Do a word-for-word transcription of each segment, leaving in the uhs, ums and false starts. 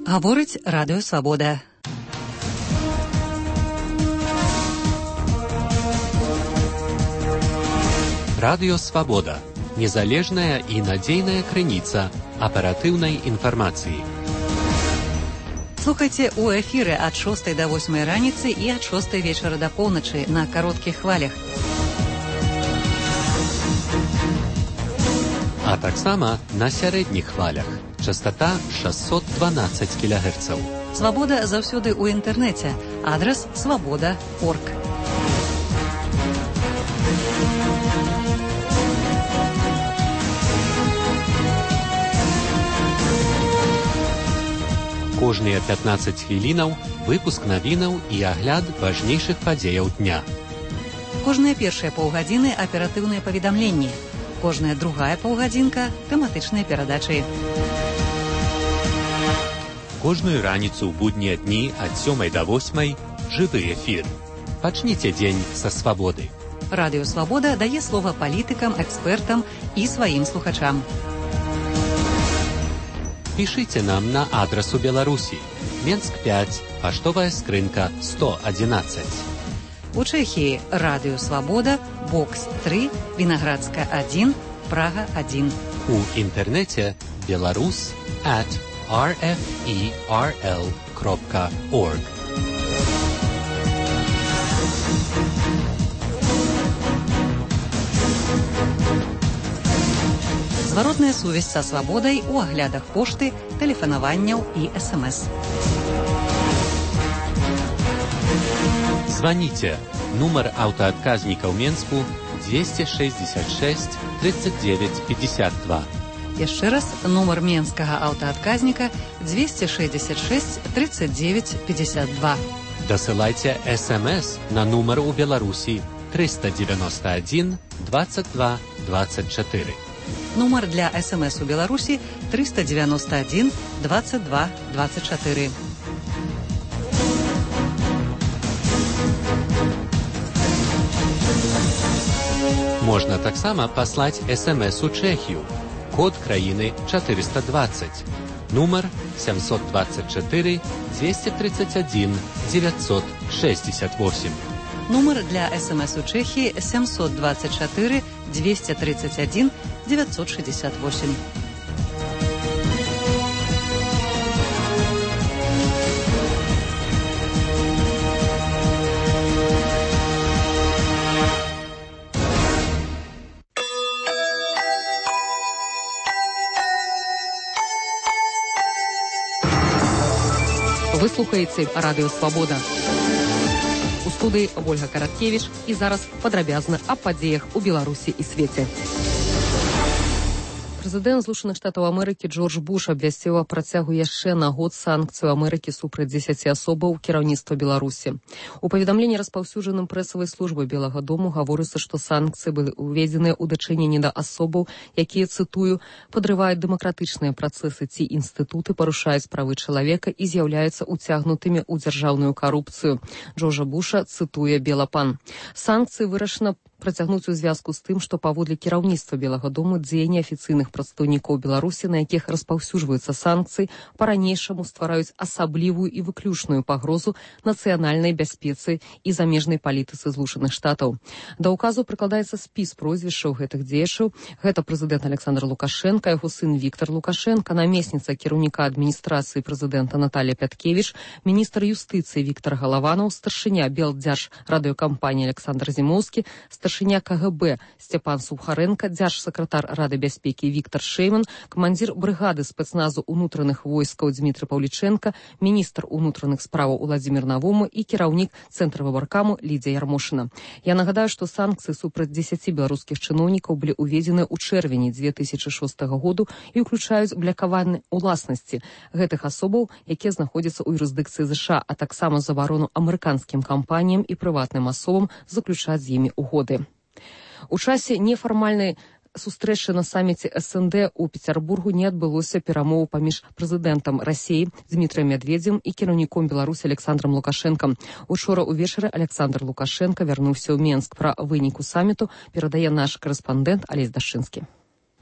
Гаворыць Радыё Свабода. Радыё Свабода. Незалежная і надзейная крыніца аператыўнай інфармацыі. Слухайце ў эфіры ад шостай да восьмай раніцы і ад шостай вечара да поўначы на кароткіх хвалях. А таксама на сярэдніх хвалях. Частота шэсцьсот дванаццаць кілагерцаў. Свабода заўсёды ў інтэрнэце. Адрас свабода крапка орг. Кожныя пятнаццаць хвілінаў выпуск навінаў і агляд важнейшых падзеяў дня. Кожныя першыя паўгадзіны аператыўныя паведамленні. Кожная другая паўгадзінка тэматычныя перадачы. Кожную раніцу ў буднія дні ад сёмай да восьмай жывы эфір. Пачніце дзень са свабоды. Радыё Свабода дае слова палітыкам, экспертам і сваім слухачам. Пішыце нам на адрасу Беларусі. Менск пяць, паштовая скрынка сто адзінаццаць. У Чэхіі Радыё Свабода, бокс тры, Вінаградска адзін, Прага адзін. У інтэрнэце беларус at ар эф і ар эл крапка орг. Зваротная сувязь са свабодай у аглядах пошты, тэлефанаванняў і эс эм эс. Звоните. Нумар аўтаадказніка ў Менску дзвесце шэсцьдзесят шэсць тридцать девять пятьдесят два. Яшчэ раз, нумар менскага аўтаадказніка дзвесце шэсцьдзесят шэсць тридцать девять пятьдесят два. Дасылайце эс эм эс на нумар у Беларусі триста девяносто один двадцать два двадцать четыре. Нумар для эс эм эс у Беларусі триста девяносто один двадцать два двадцать четыре. Можна таксама паслаць эс эм эс у Чэхію. Код краіны четыреста двадцать. Нумар семьсот двадцать четыре двести тридцать один девятьсот шестьдесят восемь. Нумар для эс эм эс у Чэхіі семьсот двадцать четыре двести тридцать один девятьсот шестьдесят восемь. Вы слухаеце Радыё Свабода. У студыі Ольга Караткевіч і зараз падрабязна аб падзеях у Беларусі і свеце. Прэзідэнт Злучаных Штатаў Амерыкі Джордж Буш абвясціў аб працягу яшчэ на год санкцыяў Амерыкі супраць дзесяці асобаў кіраўніцтва Беларусі. У паведамленні, распаўсюджаным прэсавай службай Белага дому, гаворыцца, што санкцыі былі ўведзеныя ў дачыненні да асобаў, якія, цытую, падрываюць дэмакратычныя працэсы ці інстытуты, парушаюць правы чалавека і з'яўляюцца ўцягнутымі ў дзяржаўную карупцыю. Джорджа Буша цытуе Белапан. Санкцыі вырашана працягнуць у звязку з тым, што паводле кіраўніцтва Белага дому дзеянні афіцыйных прадстаўнікоў Беларусі, на якіх распаўсюджваюцца санкцыі, па-ранейшаму ствараюць асаблівую і выключную пагрозу нацыянальнай бяспецы і замежнай палітыцы Злучаных Штатаў. Да ўказу прыкладаецца спіс прозвішчаў гэтых дзеячаў. Гэта прэзідэнт Александр Лукашенко, яго сын Віктор Лукашенко, намесніца кіраўніка адміністрацыі прэзідэнта Наталія Пяткевіч, міністр юстыцыі Віктор Галаванаў, старшыня Белдзяржрадыёкампаніі Александр Зімоўскі, старшыня ка гэ бэ Сцяпан Сухаренко, дзяржсакратар Рады бяспекі Віктор Шэйман, камандзір брыгады спецназу ўнутраных войскаў Дмітрый Паўліченко, міністр унутраных справаў Уладзімір Навому і кіраўнік Цэнтра выбаркаму Лідзія Ярмошына. Я нагадаю, што санкцыі супраць дзесяці беларускіх чыноўнікаў былі ўведзены ў чэрвені две тысячы шостага году і ўключаюць блакаванне ўласнасці гэтых асобаў, якія знаходзяцца ў юрысдыкцыі ЗША, а таксама забарону амерыканскім кампаніям і прыватным асобам заключаць з імі угоды. У часе нефармальнай сустрэчы на саміце эс эн дэ ў Пецярбургу не адбылося перамоў паміж прэзідэнтам Расіі Дмітрыем Медведзем і кіраўніком Беларусі Александром Лукашэнкам. Учора ўвечары Александр Лукашенко вярнуўся ў Менск. Пра выніку саміту перадае наш корэспандэнт Алесь Дашчынскі.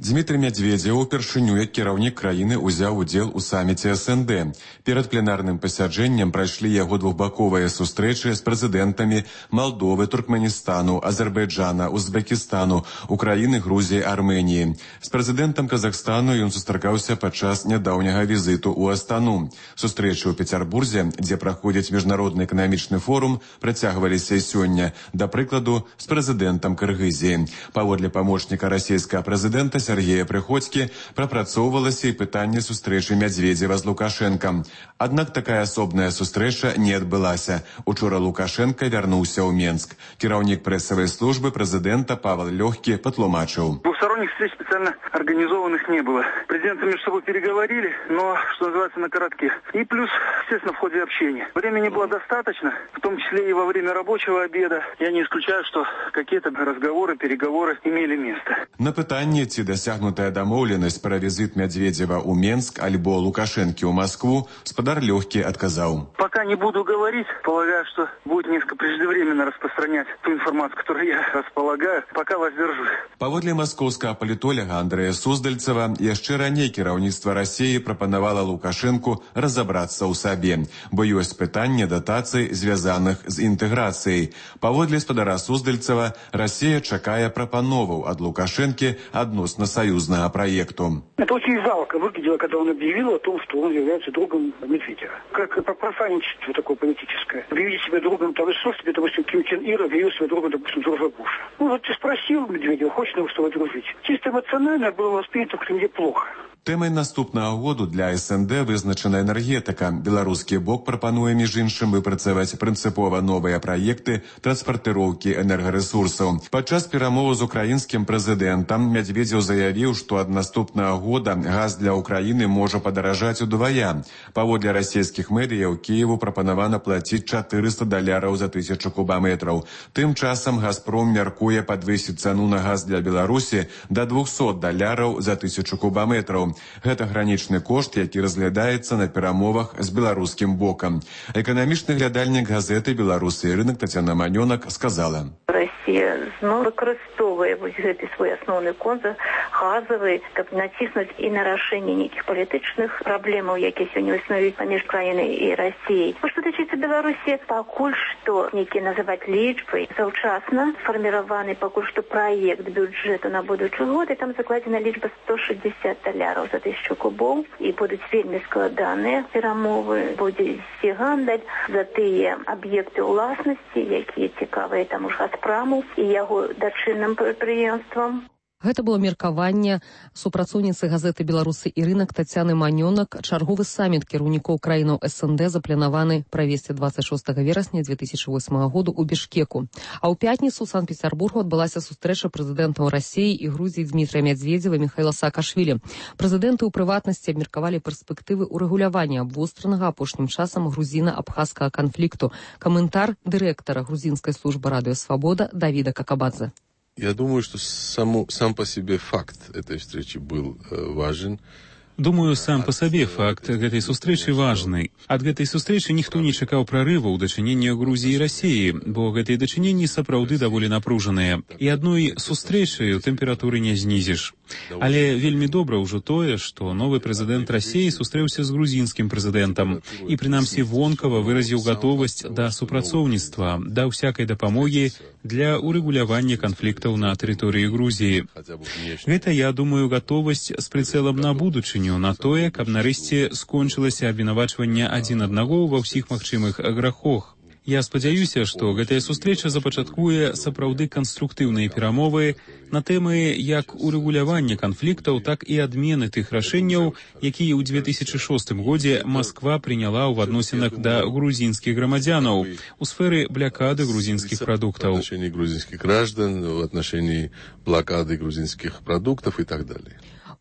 Дмітрый Мядзведзеў упершыню як кіраўнік краіны ўзяў удзел у саміце эс эн дэ. Перад пленарным пасяджэннем прайшлі яго двухбаковыя сустрэчы з прэзідэнтамі Малдовы, Туркменістану, Азербайджана, Узбекістану, Украіны, Грузіі, Арменіі. З прэзідэнтам Казахстану ён сустракаўся падчас нядаўняга візіту ў Астану. Сустрэчы ў Пецярбурзе, дзе праходзіць міжнародны эканамічны форум, працягваліся і сёння, да прыкладу, з прэзідэнтам Кыргызіі. Паводле памочніка расійскага прэзідэнта Сергея Прыходзькі прапрацоўвалася і пытанне сустрэчы Мядзведзева з Лукашэнкам. Аднак такая асобная сустрэча не адбылася. Учора Лукашенко вярнуўся ў Менск. Кіраўнік прэсавай службы прэзідэнта Павел Лёгкі патлумачыў. Двухсторонних встреч специально организованных не было. Президенты между собой переговорили, но, что называется, на коротке. И плюс, естественно, в ходе общения. Времени было достаточно, в том числе и во время рабочего обеда. Я не исключаю, что какие-то разговоры, переговоры имели место. На пытанне, ці дасягнутая дамоўленасць пра візіт Мядзведзева ў Менск альбо Лукашэнкі ў Москву, спадар Лёгкі адказаў. Пока не буду говорить, полагаю, что будет несколько преждевременно распространять ту информацию, которую я располагаю. Пока воздержусь. Паводле маскоўскага палітоляга Андрэя Суздальцева, яшчэ раней кіраўніцтва Расіі прапанавала Лукашэнку разабрацца ў сабе, бо ёсць пытанне датацый, звязаных з інтэграцыяй. Паводле спадара Суздальцева, Расія чакае прапановаў ад Лукашэнкі относно союзного проекту. Это очень жалко выглядело, когда он объявил о том, что он является другом Медведева. Как профанничество такое политическое. Объявить себя другом того, что себе, допустим, Ким Чен Ир объявил себя другом, допустим, Джорджа Буша. Ну вот ты спросил Медведева, хочешь ли он с тобой дружить? Чисто эмоционально было воспринято в Кремле плохо. Тэмай наступнага году для эс эн дэ вызначана энергетыка. Беларускі бок прапануе, між іншым, выпрацаваць прынцыпова новыя праекты транспартыроўкі энергарэсурсаў. Падчас перамоваў з украінскім прэзідэнтам Мядзведзеў заявіў, што ад наступнага года газ для Украіны можа падаражаць удвая. Паводле расійскіх медыяў, Кіеву прапанавана плаціць чатырыста даляраў за тысячу кубаметраў. Тым часам Газпром мяркуе падвысіць цану на газ для Беларусі да двухсот даляраў за тысячу кубаметраў. Гэта гранічны кошт, які разглядаецца на перамовах з беларускім бокам. Эканамічны глядальнік газеты «Беларусы і рынок» Тацяна Манёнак сказала. Расія зноў выкарыстоўвае вось гэты свой асноўны контур газавы, каб націснуць і на рашэнне нейкіх палітычных праблемаў, якія сёння існуюць паміж краінай і Расіяй. Што тычыцца Беларусі, пакуль што нейкія называць лічбы заўчасна сфарміраваны пакуль што праект бюджэту на будучы год, і там закладзена лічба сто шестьдесят даляраў за тысячу кубоў, і будуць вельмі складаныя перамовы, будзе ісці гандаль за тыя аб'екты ўласнасці, якія цікавыя таму ж Газпраму і яго дачынным прадпрыемствам. Гэта было меркаванне супрацоўніцы газеты «Беларусы і рынок» Тацяны Манёнак. Чарговы саміт кіраўнікоў краінаў эс эн дэ запланаваны правесці двадцать шостага верасня две тысячи восьмага году ў Бішкеку. А ў пятніцу ў Санкт-Петербургу адбылася сустрэча прэзідэнтаў Расіі і Грузіі Дмітрыя Мядзведзева і Міхаіла Саакашвілі. Прэзідэнты ў прыватнасці абмеркавалі перспектывы ўрэгулявання абвостранага апошнім часам грузіна-абхазскага канфлікту. Каментар дырэктара грузінскай службы «Радыё Свабода» Давіда Какабадзе. Я думаю, что само, сам по себе факт этой встречи был э, важен. Думаю, сам по сабе факт гэтай сустрэчы важны. Ад гэтай сустрэчы ніхто не чакаў прарыву ў дачыненні Грузіі і Расіі, бо гэтыя дачыненні сапраўды даволі напружаныя. І адной сустрэчаю тэмпературы не знізіш. Але вельмі добра ўжо тое, што новы прэзідэнт Расіі сустрэўся з грузінскім прэзідэнтам і прынамсі вонкава выразіў гатовасць да супрацоўніцтва, да ўсякай дапамогі для урэгулявання канфліктаў на тэрыторыі Грузіі. Гэта, я думаю, гатовасць з прыцэлам на будучыню, на тое, каб нарэшце скончылася абвінавачванне адзін аднаго ва ўсіх магчымых грахах. Я спадзяюся, што гэтая сустрэча запачаткуе сапраўды канструктыўныя перамовы на тэмы як урэгулявання канфліктаў, так і адмены тых рашэнняў, якія ў две тысячи шостым годзе Масква прыняла ў адносінах да грузінскіх грамадзянаў у сферы блакады грузінскіх прадуктаў. В отношении грузинских граждан, в отношении блокады грузинских продуктов и так далее.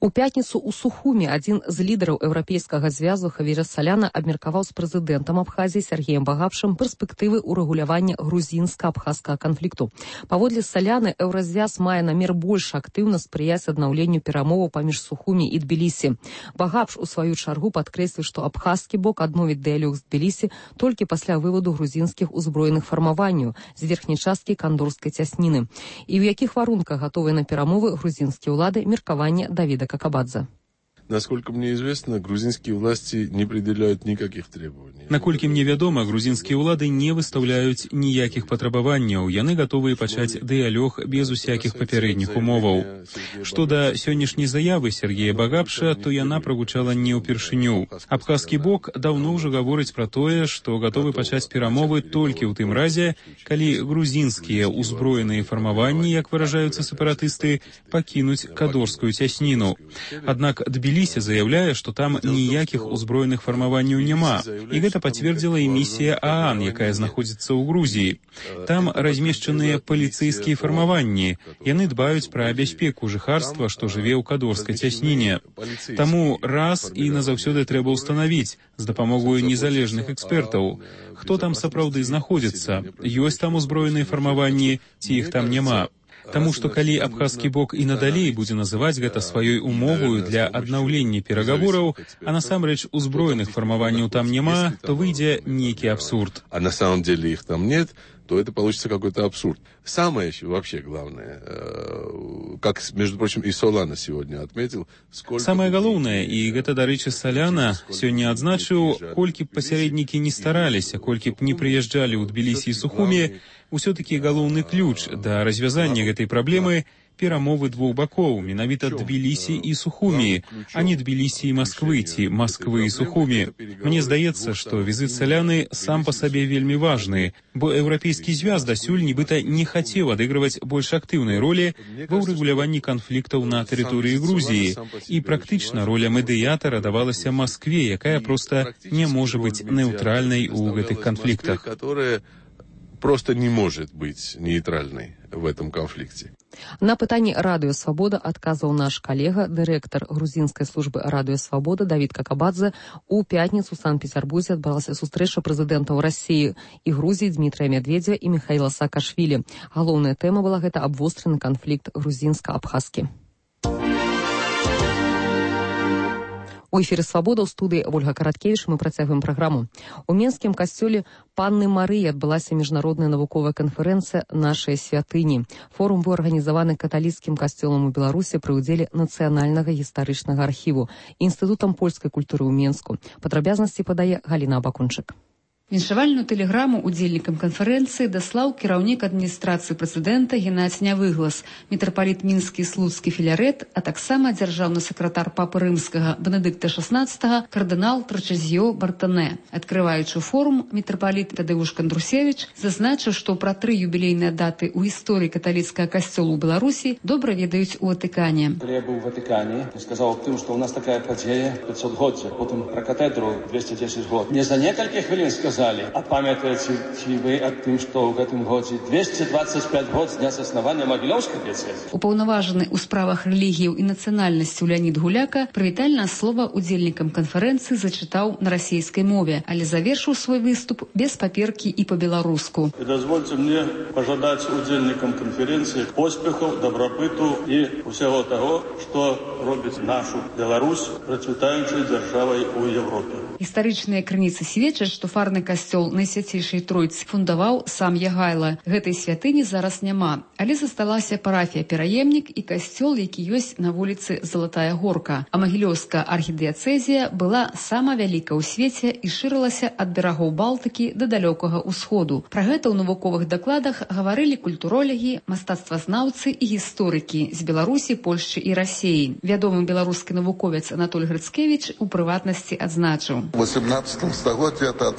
У пятніцу ў Сухуме адзін з лідараў еўрапейскага звязу Хавіра Саляна абмеркаваў з прэзідэнтам Абхазіі Сергеем Багапшым перспектывы ўрэгулявання грузінска-абхазскага канфлікту. Паводле Саляны, еўразвяз мае намер больш актыўна спрыяць аднаўленню перамоваў паміж Сухумі і Тбілісі. Багапш у сваю чаргу падкрэсліў, што абхазскі бок адновіць дыялог з Тбілісі толькі пасля выводу грузінскіх узброеных фармаванняў з верхняй часткі кандорскай цясніны. І ў якіх варунках гатовыя на перамовы грузінскія ўлады, меркаванне Давіда Какабадзе. Насколько мне известно, грузинские власти не предъявляют никаких требований. Наколькі мне вядома, грузинскія ўлады не выстаўляюць ніякіх патрабаванняў. Яны гатовыя пачаць дыялог без усякіх папярэдніх умоваў. Што да сённяшняй заявы Сергея Багапша, то яна прагучала не ўпершыню. Абхазскі бок даўно ўжо гаворыць пра тое, што гатовы пачаць перамовы толькі ў тым разе, калі грузінскія ўзброеныя фармаванні, як выражаюцца сепаратысты, пакінуць кадорскую цясніну. Аднак Тбілісі заяўляе, што там ніякіх узброеных фармаванняў няма. І гэта пацвердзіла і місія ААН, якая знаходзіцца ў Грузіі. Там размешчаныя паліцэйскія фармаванні. Яны дбаюць пра бяспеку жыхарства, што жыве ў кадорскай цясніне. Таму раз і назаўсёды трэба ўстанавіць з дапамогою незалежных экспертаў, хто там сапраўды знаходзіцца, ёсць там узброеныя фармаванні, ці іх там няма. Таму што калі абхазскі бок і надалей будзе называць гэта сваёй умовою для аднаўлення перагавораў, а насамрэч узброеных фармаванняў там няма, то выйдзе нейкі абсурд. А на самом деле их там нет, то это получится какой-то абсурд. Самое еще вообще главное, как, между прочим, и Солана сегодня отметил, сколько... Самое галоўнае, і гэта, дарэчы, Саляна сёння адзначыў, колькі б пасярэднікі не стараліся, колькі б не прыязджалі ў Тбілісі і Сухуме, усё-такі галоўны ключ да развязання гэтай праблемы перамовы двух бакоў, менавіта Тбілісі і Сухумі, а не Тбілісі і Масквы, ці Масквы і Сухумі. Мне здаецца, што візіт Саляны сам па сабе вельмі важны, бо еўрапейскі звяз дасюль нібыта не хацеў адыгрываць больш актыўнай ролі ва ўрэгуляванні канфліктаў на тэрыторыі Грузіі, і практычна роля медыятара давалася Маскве, якая проста не можа быць нейтральнай у гэтых канфліктах. Просто не может быть нейтральной в этом конфликте. На пытанні Радыё Свабода адказваў наш калега, дырэктар грузінскай службы Радыё Свабода Давід Какабадзе. У пятніцу ў Санкт-Петербурзе адбылася сустрэча прэзідэнтаў Расіі і Грузіі Дмітрыя Медведзева і Михаіла Саакашвілі. Галоўная тэма была гэта абвостраны канфлікт грузінска-абхазскі. У эфіры «Свабода» ў студыі Ольга Караткевіч. Мы працягваем праграму. У Менскім касцёле Панны Марыі адбылася міжнародная навуковая канферэнцыя «Нашыя святыні». Форум быў арганізаваны каталіцкім касцёлам у Беларусі пры ўдзеле Нацыянальнага гістарычнага архіву і Інстытутам польскай культуры ў Менску. Падрабязнасці падае Галіна Абакунчык. Віншавальную тэлеграму удзельнікам канферэнцыі даслаў кіраўнік адміністрацыі прэзідэнта Геннадзь Нявыглас, мітрапаліт мінскі і слуцкі Філарэт, а таксама дзяржаўны сакратар папы рымскага Бенедыкта шаснаццатага кардынал Трачэзіё Бартанэ. Адкрываючы форум, мітрапаліт Тадеуш Кандрусевіч зазначыў, што пра тры юбілейныя даты ў гісторыі каталіцкага касцёла ў Беларусі добра ведаюць у Ватыкане. Я быў у Ватыкане і сказаў аб тым, што ў нас такая падзея пятьсотгоддзя, потым пра катедру двести десять год. Не за некалькі хвілін сказаў, а памятаеце ці вы аб тым, што ў гэтым годзе двести двадцать пять год з дня заснавання Магілёўскай дыяцэзі? Упаўнаважаны ў справах рэлігіяў і нацыянальнасцяў Леонід Гуляка прывітальнае слова удзельнікам канферэнцыі зачытаў на расійскай мове, але завершыў свой выступ без паперкі і па-беларуску. І дазвольце мне пажадаць удзельнікам канферэнцыі поспехаў, дабрабыту і ўсяго таго, што робіць нашу Беларусь працвітаючай дзяржавай у Европе. Гістарычныя крыніцы сведчаць, што фарны касцёл Найсвяцейшай Тройцы фундаваў сам Ягайла. Гэтай святыні зараз няма, але засталася парафія Пераемнік і касцёл, які ёсць на вуліцы Залатая Горка. А Магілёўская архідыяцэзія была сама вялікая ў свеце і шырылася ад берагоў Балтыкі да далёкага ўсходу. Пра гэта ў навуковых дакладах гаварылі культуролагі, мастацтвазнаўцы і гісторыкі з Беларусі, Польшчы і Расіі. Вядомы беларускі навуковец Анатоль Грыцкевіч у прыватнасці адзначыў. В восемнадцатом стагоддзі это адраджэнне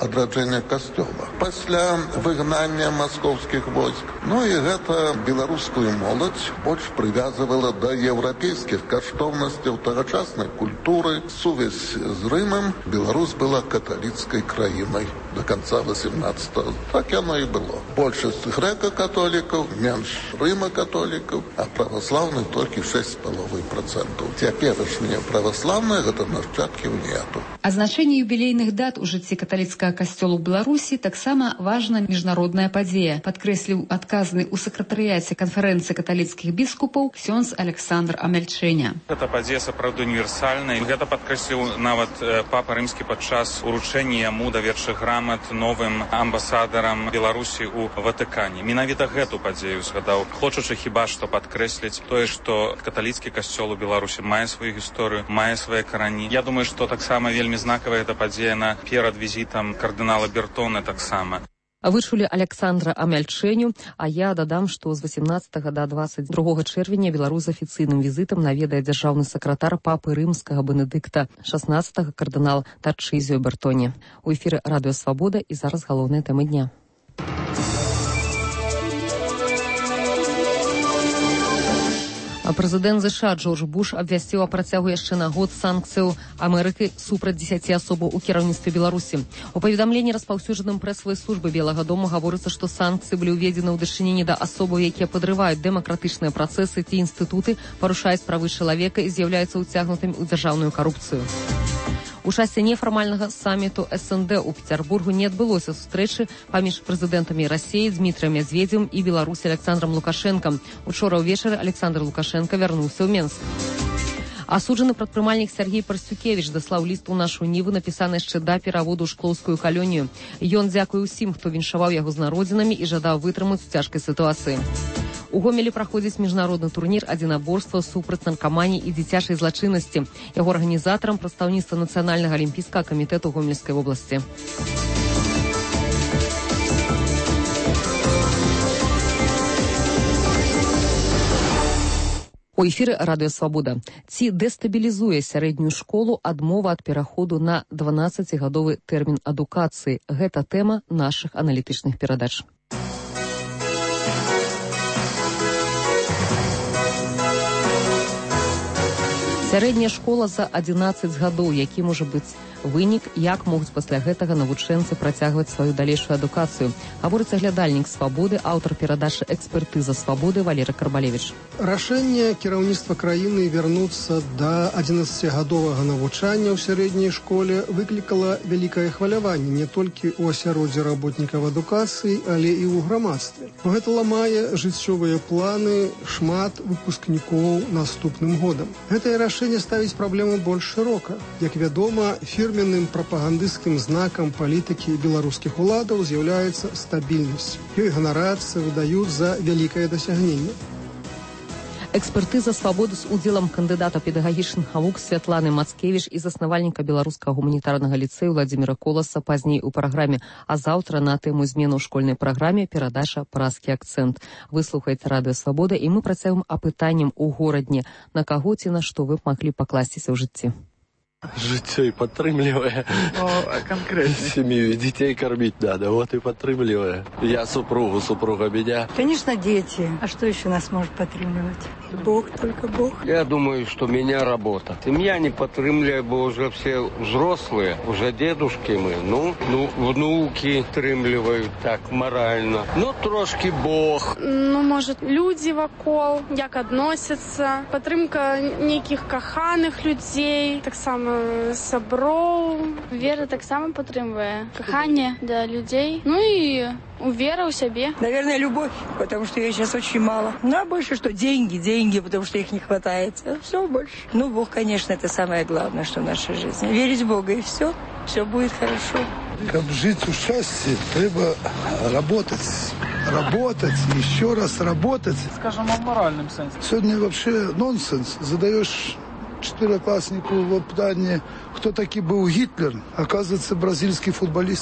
адроджэння касцёла. Пасля выгнання маскоўскіх войск. Ну і гэта беларускую моладзь больш прывязвала да еўрапейскіх каштоўнасцяў тагачаснай культуры. Сувязь з Рымам. Беларусь была каталіцкай краінай до конца восемнадцатого. Так яно і было. Большасць грэка-католікаў, менш рыма-католікаў, а праваслаўных толькі шэсць з паловай процентаў. Цяперашнія праваслаўныя гэта нашчадкі ўнету. А значэнне юбілейных дат у жыцці каталіцкага касцёла ў Беларусі таксама важна міжнародная падзея, падкрэсліў адказны ў сакратарыяце канферэнцыі каталіцкіх біскупаў ксёндз Александр Амяльчэня. Гэта падзея сапраўды універсальная. Гэта падкрэсліў нават папа рымскі падчас уручэння яму даверчых грамат новым амбасадарам Беларусі ў Ватыкане. Менавіта гэту падзею згадаў, хочучы хіба што падкрэсліць тое, што каталіцкі касцёл у Беларусі мае сваю гісторыю, мае свае карані. Я думаю, што таксама вельмі знакавая гэта падзея на перад візітам кардынала Бертона таксама. Вы чулі Александра Амяльчэню, а я дадам, што з восемнадцатага да дваццаць другога чэрвеня Беларусь з афіцыйным візітам наведае дзяржаўны сакратар папы рымскага Бенедыкта шаснаццатага кардынал Тарчызіо Бертоні. У эфіры Радыё Свабода і зараз галоўныя тэмы дня. Прэзідэнт ЗША Джордж Буш абвясціў о працягу яшчэ на год санкцыяў Амерыкі супраць дзесяці асобаў у кіраўніцтве Беларусі. У паведамленні, распаўсюджаным прэсавай службы Белага дома, гаворыцца, што санкцыі былі ўведзены ў дачыненні да асобаў, якія падрываюць дэмакратычныя працэсы ці інстытуты, парушаюць правы чалавека і з'яўляюцца ўцягнутымі ў дзяржаўную карупцыю. У часе нефармальнага саміту эс эн дэ ў Петербургу не адбылося сустрэчы паміж прэзідэнтамі Расіі Дмітрыем Медзведзевым і Беларусі Александром Лукашэнкам. Учора ўвечары Александр Лукашенко вярнуўся ў Менск. Асуджаны прадпрымальнік Сергей Парсюкевіч даслаў ліст у нашу ніву, напісаны яшчэ да пераводу ў шклоўскую калонію. Ён дзякуе ўсім, хто віншаваў яго з народзінамі і жадаў вытрымаць у цяжкай сітуацыі. У Гомелі праходзіць міжнародны турнір адзінаборства супраць наркаманіі і дзіцячай злачыннасці. Яго арганізатарам прадстаўніцтва Нацыянальнага алімпійскага камітэта Гомельскай вобласці. У эфіры Радыё Свабода. Ці дэстабілізуе сярэднюю школу адмова ад пераходу на дванаццацігадовы тэрмін адукацыі? Гэта тэма нашых аналітычных перадач. Сярэдняя школа за адзінаццаць гадоў, які можа быць вынік, як могуць пасля гэтага навучэнцы працягваць сваю далейшую адукацыю. Гаворыцца глядальнік Свабоды, аўтар перадачы «Экспертыза Свабоды» Валерый Карбалевич. Рашэнне кіраўніцтва краіны вярнуцца да адзінаццацігадовага навучання ў сярэдняй школе выклікала вялікае хваляванне не толькі ў асяроддзі работнікаў адукацыі, але і ў грамадстве. Гэта ламае жыццёвыя планы шмат выпускнікоў наступным годам. Гэтае рашэнне ставіць праблему больш шырока. Як вядома, фірменным прапагандысцкім знакам палітыкі беларускіх уладаў з'яўляецца стабільнасць. Ёй ганарацца, выдаюць за вялікае дасягненне. Экспертыза Свабоды з удзелам кандыдата педагагічных навук Святланы Мацкевіч і заснавальніка беларускага гуманітарнага ліцэю Владзіміра Коласа пазней у праграме, а заўтра на тэму змену ў школьнай праграме перадача «Празкі акцэнт». Выслухайце Радыё Свабода, і мы працягваем апытаннем у горадні. На каго ці на што вы б маглі пакласціся ў жыцці? Жыццё і падтрымлівае. Конкретно. Семью детей кормить надо, вот и подтрымливая. Я супругу, супруга меня. Конечно, дети. А что еще нас может подтрымливать? Бог, только Бог. Я думаю, что меня работа. Семья не подтрымливает, бо уже все взрослые, уже дедушки мы. Ну, ну внуки подтрымливают так морально. Ну, трошки Бог. Ну, может, люди вокол, як относятся. Подтрымка неких каханых людей, так само саброў. Вера таксама падтрымвае каханне да людзей. Ну и вера ў сябе. Наверное, любовь, потому что ее сейчас очень мало. Ну, а больше что? Деньги, деньги, потому что их не хватает. Все больше. Ну, Бог, конечно, это самое главное, что в нашей жизни. Верить в Бога, и все. Все будет хорошо. Как жить в счастье, треба работать. Работать, еще раз работать. Скажем, в моральном сенсе. Сегодня вообще нонсенс. Задаешь четверокласснику в питании, кто таки был Гитлер, оказывается, бразильский футболист.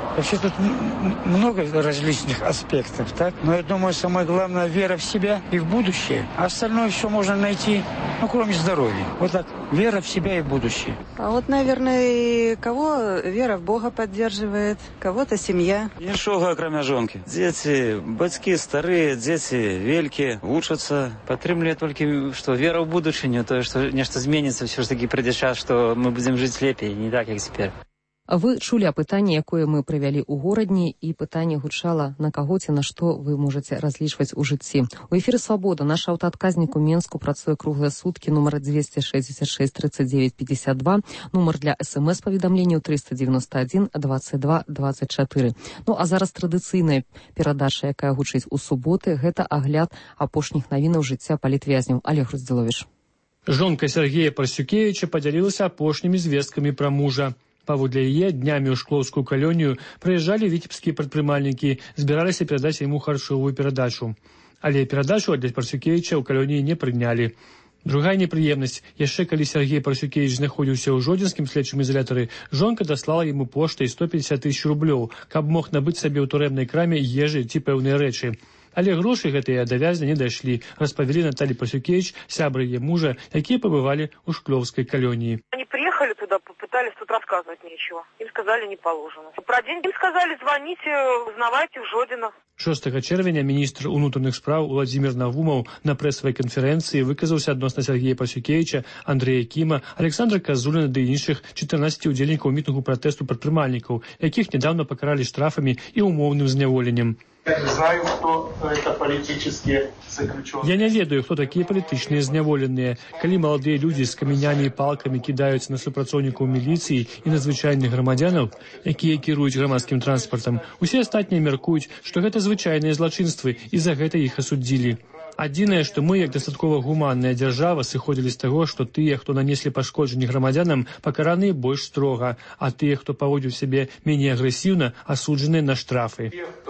Вообще тут много различных аспектов, так? Но я думаю, самое главное вера в себя и в будущее. А остальное все можно найти, ну, кроме здоровья. Вот так, вера в себя и в будущее. А вот, наверное, кого вера в Бога поддерживает, кого-то семья. Ничего, кроме жонки. Дети, батьки старые, дети великие, учатся. Подтримливают только, что вера в будущее, то, что нечто изменится, все же таки придет час, что мы будем жить лепей, не так, как теперь. Вы чулі апытанне, якое мы правялі ў горадні, і пытанне гучала, на каго ці на што вы можаце разлічваць у жыцці. У эфіры «Свабода» наш аўтаадказнік у Менску працуе круглыя суткі, нумар двести шестьдесят шесть тридцать девять пятьдесят два, нумар для эс-эм-эс-паведамленняў триста девяносто один двадцать два двадцать четыре. Ну а зараз традыцыйная перадача, якая гучыць у суботы, гэта агляд апошніх навінаў жыцця палітвязняў. Олег Руздзіловіч. Жонка Сергея Парсюкевича падзялілася апошнімі звесткамі пра мужа. Паводле яе днямі ў шклоўскую калонію прыязджалі віцебскія прадпрымальнікі, збіраліся перадаць яму харчовую перадачу. Але перадачу для Парсюкевича ў калоніі не прынялі. Другая непрыемнасць. Яшчэ калі Сергей Парсюкевич знаходзіўся ў жодзінскім следчым ізалятары, жонка даслала яму поштай сто пятьдесят тысяч рублёў, каб мог набыць сабе ў турэмнай краме ежы ці пэўныя рэчы. Але грошы гэтыя да вязня не дайшлі, распавялі Наталья Парсюкевич, сябры яе мужа, якія пабывалі ў шклоўскай калоніі. Они приехали туда, попытались тут рассказывать нечего. Им сказали, не положено. Про деньги им сказали, звоните, узнавайте в Жодинах. шостага чэрвеня міністр унутраных спраў Уладзімір Навумаў на прэсавай канферэнцыі выказаўся адносна Сергея Парсюкевича, Андрэя Кіма, Александра Казуліна ды іншых чатырнаццаці ўдзельнікаў мітынгу пратэсту прадпрымальнікаў, якіх нядаўна пакаралі штрафамі і умоўным зняволеннем. Я не знаю, кто это политические заключенные. Я не ведаю, хто такія палітычныя зняволеныя. Калі маладыя людзі з камянямі і палкамі кідаюцца на супрацоўнікаў міліцыі і надзвычайных грамадзянаў, якія кіруюць грамадскім транспартам, усе астатнія мяркуюць, што гэта звычайныя злачынствы, і за гэта іх асудзілі. Адзінае, што мы, як дастаткова гуманная дзяржава, сыходзілі з таго, што тыя, хто нанеслі пашкоджанні грамадзянам, пакараныя больш строга, а тыя, хто паводзіў сябе меней агрэсіўна, асуджаныя на штрафы.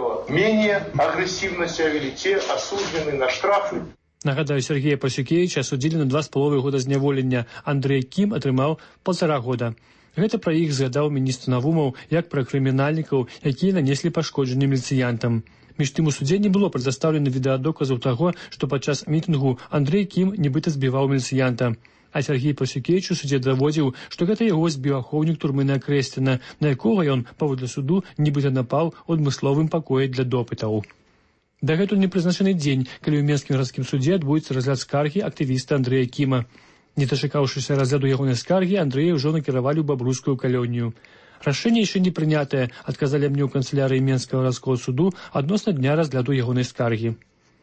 Менее агрессивно себя вели, те осуждены на штрафы. Нагадаю, Сергея Парсюкевича асудзілі на два з паловай года зняволення. Андрэй Кім атрымаў паўтара года. Гэта пра іх згадаў міністр Навумаў, як пра крымінальнікаў, якія нанеслі пашкоджанні міліцыянтам. Між тым у судзе не было прадастаўлена відэадоказаў таго, што падчас мітынгу Андрэй Кім нібыта збіваў міліцыянта. А Сергей Парсюкевич у суде даводзіў, што гэта яго збіў ахоўнік турмы на Крэсціна, на якога ён, паводле суду, нібыта напаў у адмысловым пакоі для допытаў. Дагэтуль не прызначаны дзень, калі ў Менскім гарадскім судзе адбудзецца разгляд скаргі актывіста Андрэя Кіма. Не дачакаўшыся разгляду ягонай скаргі, Андрэя ўжо накіравалі ў бабруйскую калонію. Рашэнне яшчэ не прынятае, адказалі мне ў канцылярыі Менскага гарадскога суду адносна дня разгляду ягонай скаргі.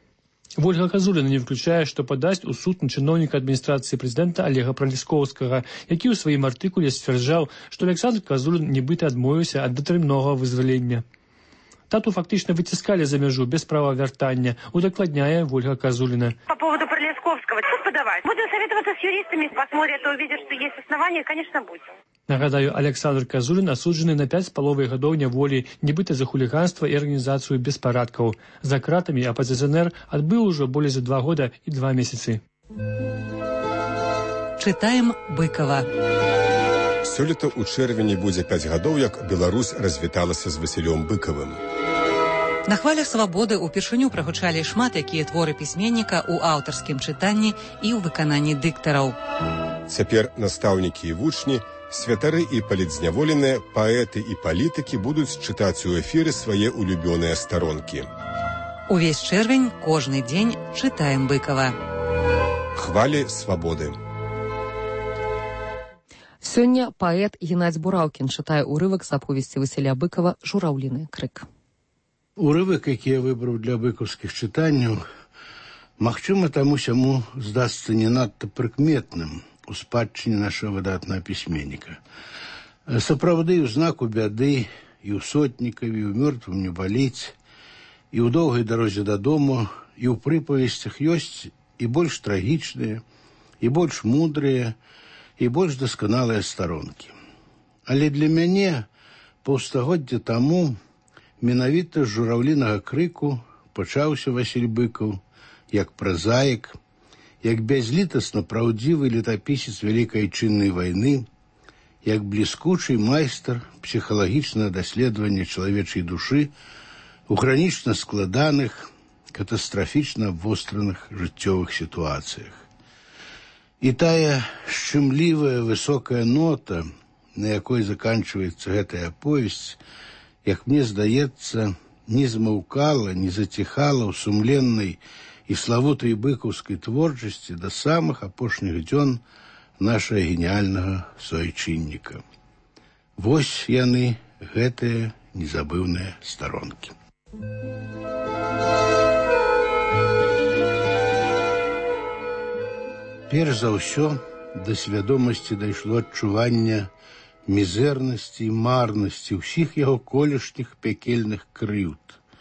Ольга Казуліна не выключае, што падасць у суд на чыноўніка адміністрацыі прэзідэнта Олега Праліскоўскага, які ў сваім артыкуле сцвярджаў, што Александр Казулін нібыта адмовіўся ад датэрміновага вызвалення. Тату фактычна выціскалі за мяжу без права вяртання, удакладняе Ольга Казуліна. По поводу Праліскоўскага, что подавать? Будем советоваться с юристами, посмотрят и увидят, что есть основания, конечно, будем. Нагадаю, Александр Казулін асуджаны на пяць з паловай гадоў няволі, нібыта за хуліганства і арганізацыю беспарадкаў. За кратамі апазіцыянер адбыў ужо болей за два года і два месяцы. Чытаем Быкова. Сёлета ў чэрвені будзе пяць гадоў, як Беларусь развіталася з Васілём Быкавым. На хвалях свабоды ўпершыню прагучалі шмат якія творы пісьменніка ў аўтарскім чытанні і ў выкананні дыктараў. Цяпер настаўнікі і вучні, святары і палітзняволеныя, паэты і палітыкі будуць чытаць у эфіры свае улюбёныя старонкі. Увесь чэрвень, кожны дзень чытаем Быкава. Хвалі свабоды. Сёння паэт Геннадзь Бураўкін чытае ўрывак з аповесці Васіля Быкава «Жураўліны крык». Урывак, які я выбраў для быкаўскіх чытанняў, магчыма, таму-сяму здасца не надта прыкметным у спадчыне нашага выдатнага пісьменніка. Сапраўды, у знаку бяды, і ў сотнікаві, і ў мёртвым не баліць, і ў доўгай дарозе дадому, і ў прыпавесцях ёсць і больш трагічныя, і больш мудрыя, і больш дасканалыя старонкі. Але для мяне паўстагоддзя таму менавіта з жураўлінага крыку пачаўся Васіль Быкаў, як празаік, як бязлітасна праўдзівы летапісец вялікай айчыннай вайны, як бліскучий майстар псіхалагічнага даследавання чалавечай душы у хранічна складаных, катастрафічна абвостраных жыццёвых сітуацыях. І тая шчымлівая высокая нота, на якой заканчваецца гэтая аповесць, як мне здаецца, не змаўкала, не заціхала ў сумленнай і славутай быкаўскай творчасці да самых апошніх дзён нашага геніяльнага суайчынніка. Вось яны, гэтыя незабыўныя старонкі. Перш за ўсё, да свядомасці дайшло адчуванне мізэрнасці і марнасці ўсіх яго колішніх пякельных крыўд.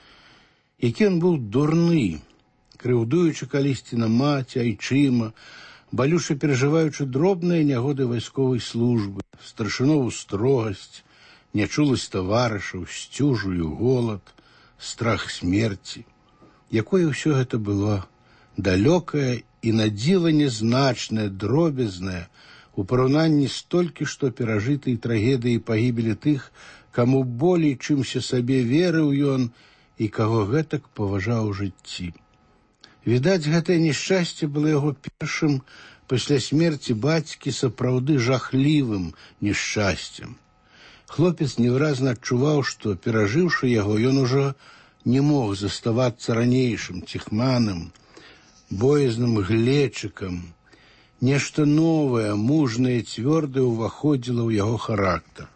Які ён быў дурны, крыўдуючы калісьці на маці, айчыма, балюша перажываючы дробныя нягоды вайсковай службы, старшынову строгасць, нячуласць таварышаў, сцюжу і голад, страх смерці. Якое ўсё гэта было далёкае і надзіва нязначнае, дробязнае, у параўнанні з толькі што перажытай трагедыяй пагібелі тых, каму болей чымся сабе верыў ён і каго гэтак паважаў у жыцці. Відаць, гэтае няшчасце было яго першым пасля смерці бацькі сапраўды жахлівым няшчасцем. Хлопец невыразна адчуваў, што, перажыўшы яго, ён ужо не мог заставацца ранейшым, ціхманым, боязным глечыкам. Нешта новае, мужнае, цвёрдае ўваходзіла ў яго характар.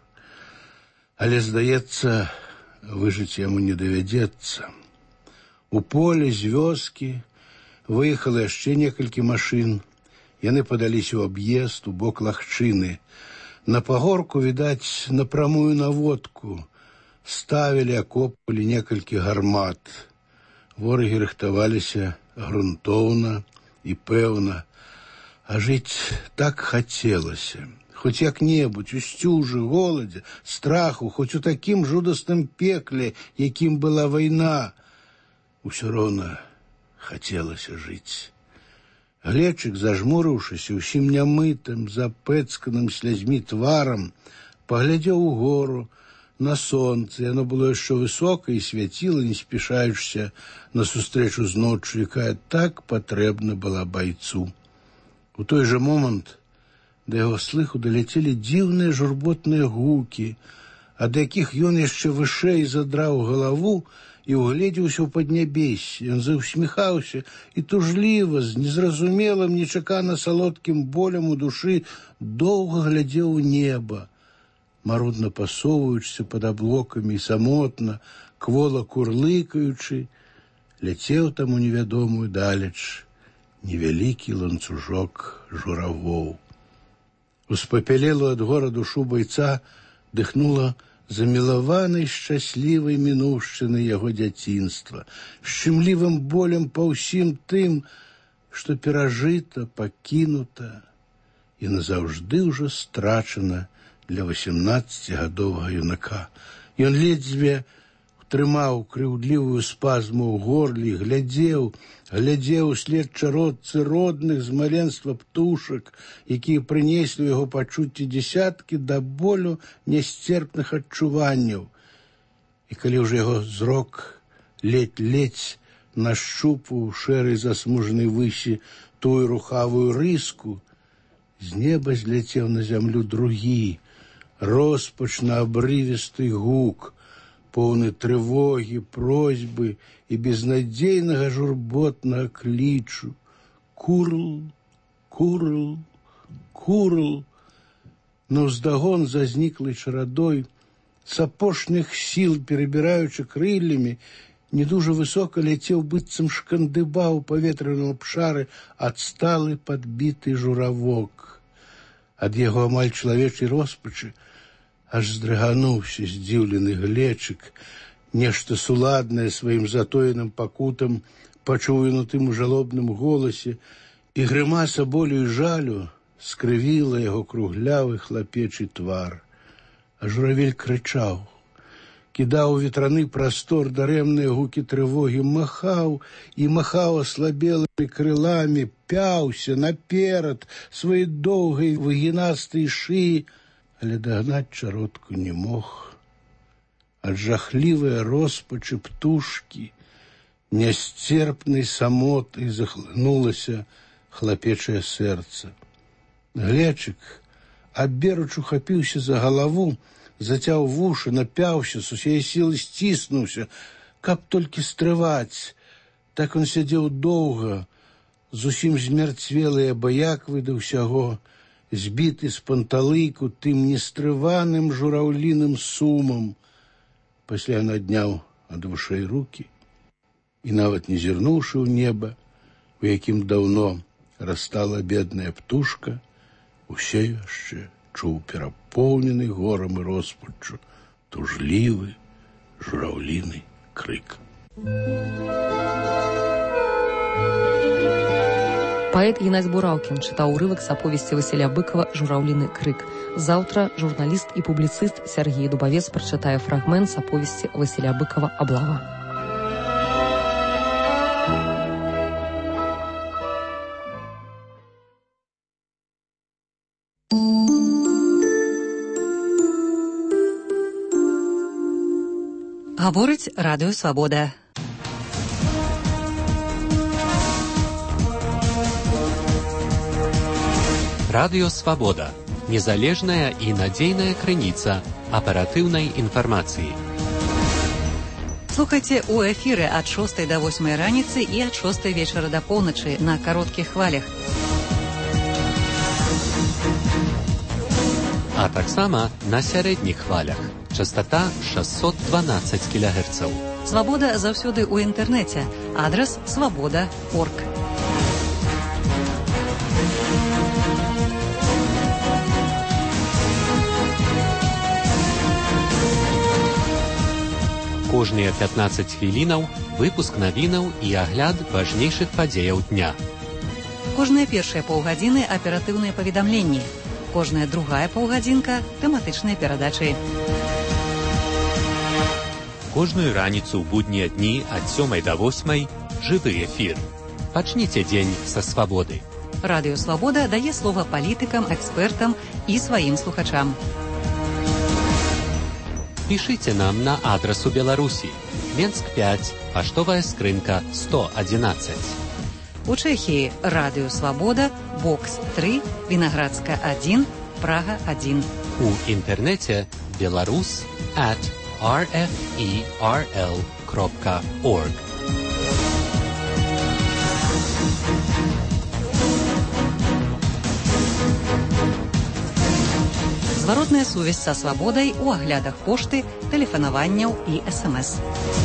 Але, здаецца, выжыць яму не давядзецца. У поле з вёскі выехала яшчэ некалькі машын. Яны падаліся ў аб'езд у бок лагчыны. На пагорку, відаць, на прамую наводку ставілі, акопвалі некалькі гармат. Ворагі рыхтаваліся грунтоўна і пэўна. А жыць так хацелася. Хоць як-небудзь, у сцюжы, голадзе, страху, хоць у такім жудасным пекле, якім была вайна. Усё роўна хацелася жыць. Глечык, зажмурыўшыся, усім нямытым, запэцканым слязьмі тварам, паглядзеў угору, на сонца. Яно было яшчэ высока і свяціла, не спешаючыся на сустрэчу з ноччу, якая так патрэбна была байцу. У той жа момант да яго слыху даляцелі дзіўныя журботныя гукі, ад якіх ён яшчэ вышэй задраў галаву і угледзеўся ў паднябессе. Ён заўсміхаўся і тужліва, з незразумелым, нечакана салодкім болем у душы, доўга глядзеў у неба, марудна пасоўваючыся пад аблокамі і самотна, квола курлыкаючы, ляцеў там у невядомую далеч невялікі ланцужок журавоў. Успапялелу ад гора душу байца дыхнула замілаванай шчаслівай мінуўшчыны яго дзяцінства, шчымлівым болем па ўсім тым, што перажыта, пакінута і назаўжды ўжо страчана для васемнаццацігадовага юнака. Ён ледзьве трымаў крыўдлівую спазму ў горле, глядзеў, глядзеў услед чародцы родных з маленства птушак, якія прынеслі яго пачуцці дзесяткі да болю нясцерпных адчуванняў. І калі ўжо яго зрок ледзь-ледзь нашчупваў шэрай засмужанай высі тую рухавую рыску, з неба зляцеў на зямлю другі, роспачна-абрывісты гук, поўны трывогі, просьбы і безнадзейнага журботнага клічу. Курл, курл, курл. Наўздагон за зніклай чарадой, з апошніх сіл перабіраючы крыллямі, не дужа высока ляцеў быццам шкандыбаў паветраным абшары адсталы падбіты журавок. Ад яго амаль чалавечай роспачы аж здрыгануўся здзіўлены глечык, нешта суладнае сваім затоеным пакутам пачуў ён у тым жалобным голасе, і грымаса болю і жалю скрывіла яго круглявы хлапечы твар. А журавель крычаў, кідаў у ветраны прастор дарэмныя гукі трывогі, махаў і махаў аслабелымі крыламі, пяўся наперад сваёй доўгай выгінастай шыі, але дагнаць чаротку не мог. Ад жахлівай роспачы птушкі нясцерпнай самотай захлынулася хлапечае сэрца. Глечык, аберуч ухапіўся за галаву, зацяў вушы, напяўся, з усяе сілы сціснуўся, каб толькі стрываць. Так он сядзеў доўга, зусім змярцвелы, абыяквы да ўсяго, збіты з панталыку тым нестрываным жураўліным сумам. Пасля надняў ад вушэй рукі і, нават не зірнуўшы ў неба, у якім даўно растала бедная птушка, усе яшчэ чуў перапоўнены горам і роспаччу тужлівы жураўліны крык. Паэт Геннадзь Бураўкін чытаў урывак з аповесці Васіля Быкова «Жураўліны крык». Заўтра журналіст і публіцыст Сергей Дубавец прачытае фрагмент з аповесці Васіля Быкова «Аблава». Гаворыць Радыё Свабода. Радыё Свабода. Незалежная і надзейная крыніца аператыўнай інфармацыі. Слухайце у эфіры ад шостай да восьмай раніцы і ад шостай вечара да поўначы на кароткіх хвалях. А таксама на сярэдніх хвалях. Частота шэсцьсот дванаццаць кілагерцаў. Свабода заўсёды ў інтэрнэце. Адрас свабода крапка орг. Кожныя пятнаццаць хвілінаў выпуск навінаў і агляд важнейшых падзеяў дня. Кожныя першыя паўгадзіны аператыўныя паведамленні. Кожная другая паўгадзінка тэматычныя перадачы. Кожную раніцу ў буднія дні ад сёмай да восьмай жывы эфір. Пачніце дзень са свабоды. Радыё Свабода дае слова палітыкам, экспертам і сваім слухачам. Пішыце нам на адрас у Беларусі. Менск пяць, паштовая скрынка сто адзінаццаць. У Чэхіі Радыё Свабода, бокс тры, Вінаградска адзін, Прага адзін. У інтэрнэце беларус at ар эф і ар эл крапка орг. Зваротная сувязь са свабодай у аглядах пошты, тэлефанаванняў і эс эм эс.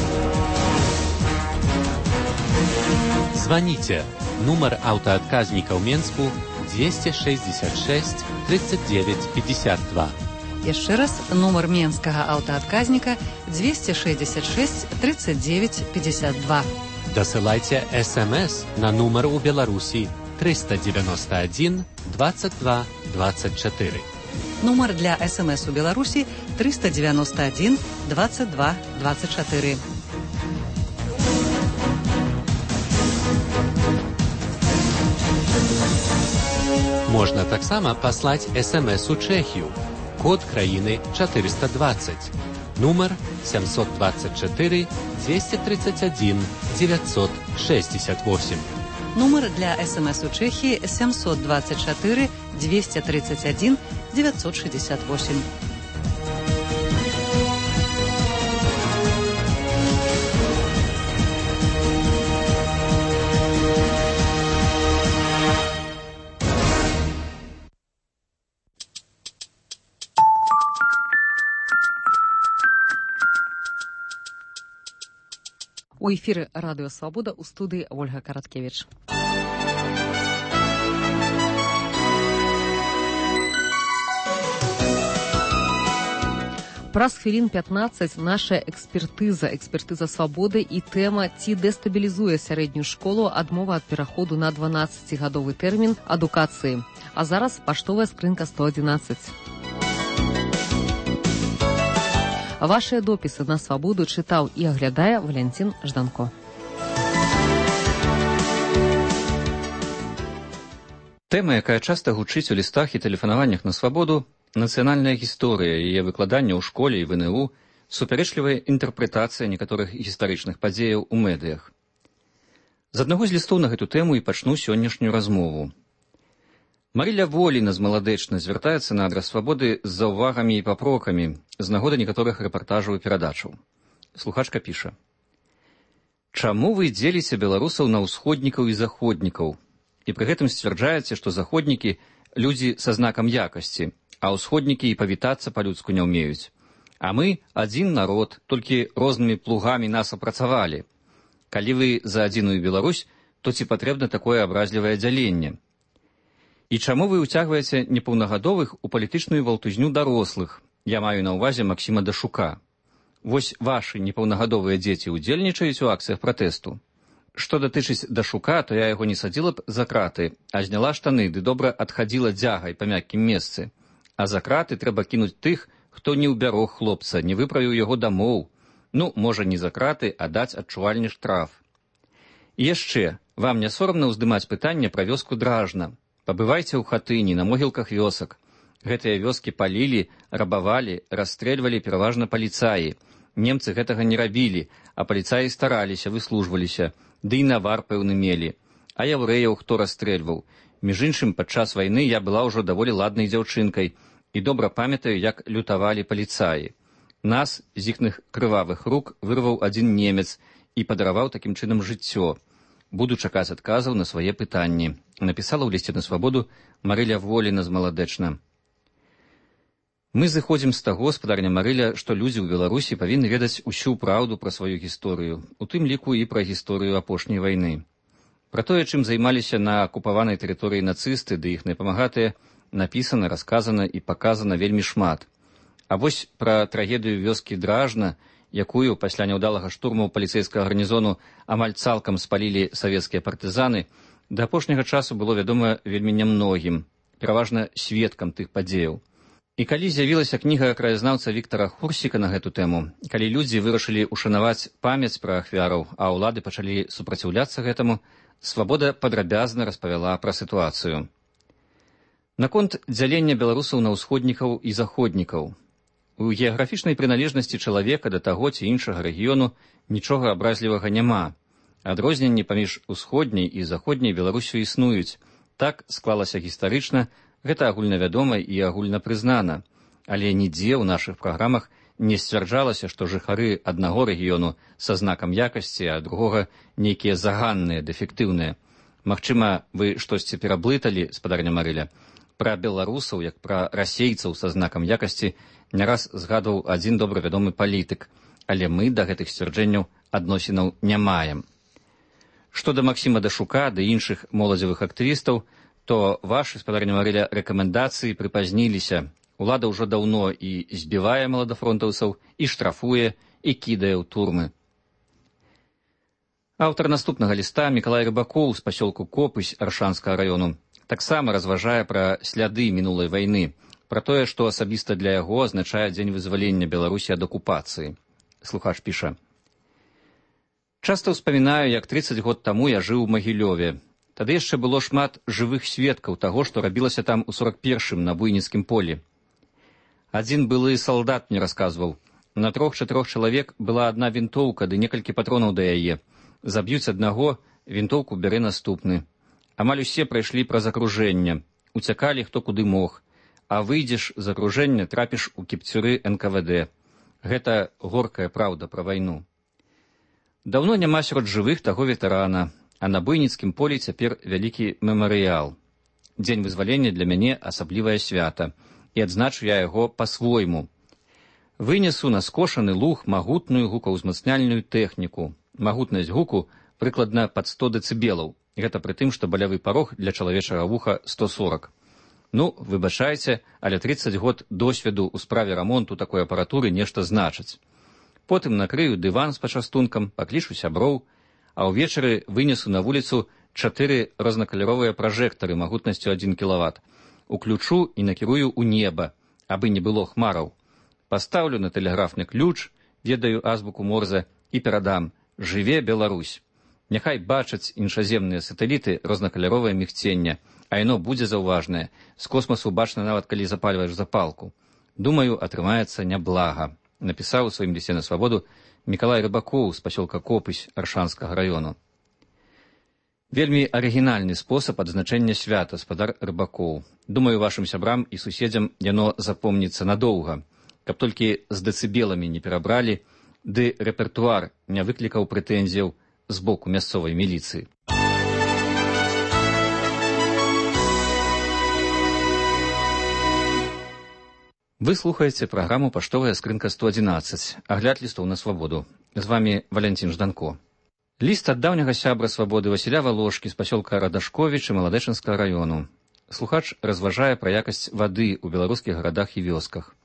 Званіце. Нумар аўтаадказніка ў Менску двести шестьдесят шесть тридцать девять пятьдесят два. Яшчэ раз, нумар менскага аўтаадказніка двести шестьдесят шесть тридцать девять пятьдесят два. Дасылайце эс эм эс на нумар у Беларусі триста девяносто один двадцать два двадцать четыре. Нумар для эс эм эс у Беларусі триста девяносто один двадцать два двадцать четыре. Можна таксама паслаць эс эм эс у Чэхію. Код краіны четыреста двадцать. Нумар семьсот двадцать четыре двести тридцать один девятьсот шестьдесят восемь. Нумар для эс эм эс у Чэхіі семьсот двадцать четыре двести тридцать один девятьсот шестьдесят восемь. У эфіры Радыё Свабода ў студыі Ольга Караткевіч. Праз хвілін пятнаццаць наша экспертыза, экспертыза свабоды і тэма, ці дэстабілізуе сярэднюю школу адмова ад пераходу на дванаццацігадовы тэрмін адукацыі. А зараз паштовая скрынка сто адзінаццаць. Вашыя допісы на свабоду чытаў і аглядае Валянцін Жданко. Тэма, якая часта гучыць у лістах і тэлефанаваннях на свабоду, Нацыянальная гісторыя, яе выкладанне ў школе і в эн э у, супярэчлівая інтэрпрэтацыя некаторых гістарычных падзеяў у медыях. З аднаго з лістоў на гэту тэму і пачну сённяшнюю размову. Марыля Воліна з Маладэчна звяртаецца на адрас свабоды з заўвагамі і папрокамі з нагоды некаторых рэпартажаў і перадачаў. Слухачка піша: «Чаму вы дзеліце беларусаў на ўсходнікаў і заходнікаў? І пры гэтым сцвярджаеце, што заходнікі – людзі са знакам якасці, а ўсходнікі і павітацца па-людску не ўмеюць. А мы – адзін народ, толькі рознымі плугамі нас апрацавалі. Калі вы за адзіную Беларусь, то ці патрэбна такое абразлівае дзяленне? І чаму вы ўцягваеце непаўнагадовых у палітычную валтузню дарослых? Я маю на ўвазе Максіма Дашука. Вось вашы непаўнагадовыя дзеці ўдзельнічаюць у акцыях пратэсту. Што датычыць Дашука, то я яго не садзіла б за краты, а зняла штаны ды добра адхадзіла дзягай па мяккім месцы. А за краты трэба кінуць тых, хто не ўбярог хлопца, не выправіў яго дамоў. Ну, можа, не за краты, а даць адчувальны штраф. І яшчэ, вам не сорамна ўздымаць пытанне пра вёску Дражна. Пабывайце ў Хатыні, на могілках вёсак. Гэтыя вёскі палілі, рабавалі, расстрэльвалі пераважна паліцаі. Немцы гэтага не рабілі, а паліцаі стараліся, выслужваліся, ды і навар пэўны мелі. А яўрэяў хто расстрэльваў? Між іншым, падчас вайны я была ўжо даволі ладнай дзяўчынкай і добра памятаю, як лютавалі паліцаі. Нас з іхных крывавых рук вырваў адзін немец і падараваў такім чынам жыццё. Буду чакаць адказаў на свае пытанні. Напісала ў лісце на свабоду Марыля Воліна з Маладэчна. Мы зыходзім з таго, спадарня Марыля, што людзі ў Беларусі павінны ведаць усю праўду пра сваю гісторыю, у тым ліку і пра гісторыю апошняй вайны. Пра тое, чым займаліся на акупаванай тэрыторыі нацысты ды іхныя памагатыя, напісана, расказана і паказана вельмі шмат. А вось пра трагедыю вёскі Дражна, якую пасля няўдалага штурму паліцэйскага гарнізону амаль цалкам спалілі савецкія партызаны, да апошняга часу было вядома вельмі нямногім, пераважна сведкам тых падзеяў. І калі з'явілася кніга краязнаўца Віктара Хурсіка на гэту тэму, калі людзі вырашылі ушанаваць памяць пра ахвяраў, а ўлады пачалі супраціўляцца гэтаму, Свабода падрабязна распавяла пра сітуацыю. Наконт дзялення беларусаў на ўсходнікаў і заходнікаў. У геаграфічнай прыналежнасці чалавека да таго ці іншага рэгіёну нічога абразлівага няма. Адрозненні паміж усходняй і заходняй Беларусю існуюць. Так склалася гістарычна, гэта агульнавядома і агульнапрызнана. Але нідзе ў нашых праграмах не сцвярджалася, што жыхары аднаго рэгіёну са знакам якасці, а другога нейкія заганныя, дэфектыўныя. Магчыма, вы штосьці пераблыталі, спадарня Марыля. Пра беларусаў, як пра расейцаў са знакам якасці, не раз згадваў адзін добра вядомы палітык, але мы да гэтых сцвярджэнняў адносінаў не маем. Што да Максіма Дашука ды іншых моладзевых актывістаў, то вашы, спадарня Марыля, рэкамендацыі прыпазніліся. Улада ўжо даўно і збівае маладафронтаўцаў, і штрафуе, і кідае ў турмы. Аўтар наступнага ліста Мікалай Рыбакоў з пасёлку Копысь Аршанскага раёну таксама разважае пра сляды мінулай вайны, пра тое, што асабіста для яго азначае дзень вызвалення Беларусі ад акупацыі. Слухач піша: «Часта ўспамінаю, як трыццаць год таму я жыў у Магілёве. Тады яшчэ было шмат жывых сведкаў таго, што рабілася там у сорак першым на буйніцкім полі. Адзін былы салдат мне расказваў. На трох-чатырох чалавек была адна вінтоўка ды некалькі патронаў да яе. Заб'юць аднаго, вінтоўку бярэ наступны. Амаль усе прайшлі праз акружэнне. Уцякалі хто куды мог. А выйдзеш з акружэння, трапіш у кіпцюры эн ка вэ дэ. Гэта горкая праўда пра вайну. Даўно няма сярод жывых таго ветэрана, а на буйніцкім полі цяпер вялікі мемарыял. Дзень вызвалення для мяне асаблівае свята, і адзначу я яго па-свойму. Вынесу на скошаны луг магутную гукаўзмацняльную тэхніку. Магутнасць гуку прыкладна пад сто дэцыбелаў. Гэта пры тым, што балявы парог для чалавечага вуха сто сорак. Ну, выбачайце, але трыццаць год досведу ў справе рамонту такой апаратуры нешта значыць. Потым накрыю дыван з пачастункам, паклічу сяброў, а ўвечары вынесу на вуліцу чатыры рознакаляровыя пражэктары магутнасцю адзін кілават. Уключу і накірую ў неба, абы не было хмараў. Пастаўлю на тэлеграфны ключ, ведаю азбуку Морзе, і перадам: «Жыве Беларусь». Няхай бачаць іншаземныя сатэліты рознакаляровае мігцення, а яно будзе заўважнае. З космасу бачна нават, калі запальваеш запалку. Думаю, атрымаецца няблага, напісаў у сваім лісце на свабоду Мікалай Рыбакоў з пасёлка Копысь Аршанскага раёну. Вельмі арыгінальны спосаб адзначэння свята, спадар Рыбакоў. Думаю, вашым сябрам і суседзям яно запомніцца надоўга, каб толькі з дэцыбеламі не перабралі, ды рэпертуар не выклікаў прэтэнзіяў з боку мясцовай міліцыі. Вы слухаеце праграму «Паштовая скрынка сто адзінаццаць», агляд лістоў на свабоду. З вамі Валянцін Жданко. Ліст ад даўняга сябра свабоды Васіля Валошкі з пасёлка Радашковіч і Маладэчынскага раёну. Слухач разважае пра якасць вады ў беларускіх гарадах і вёсках.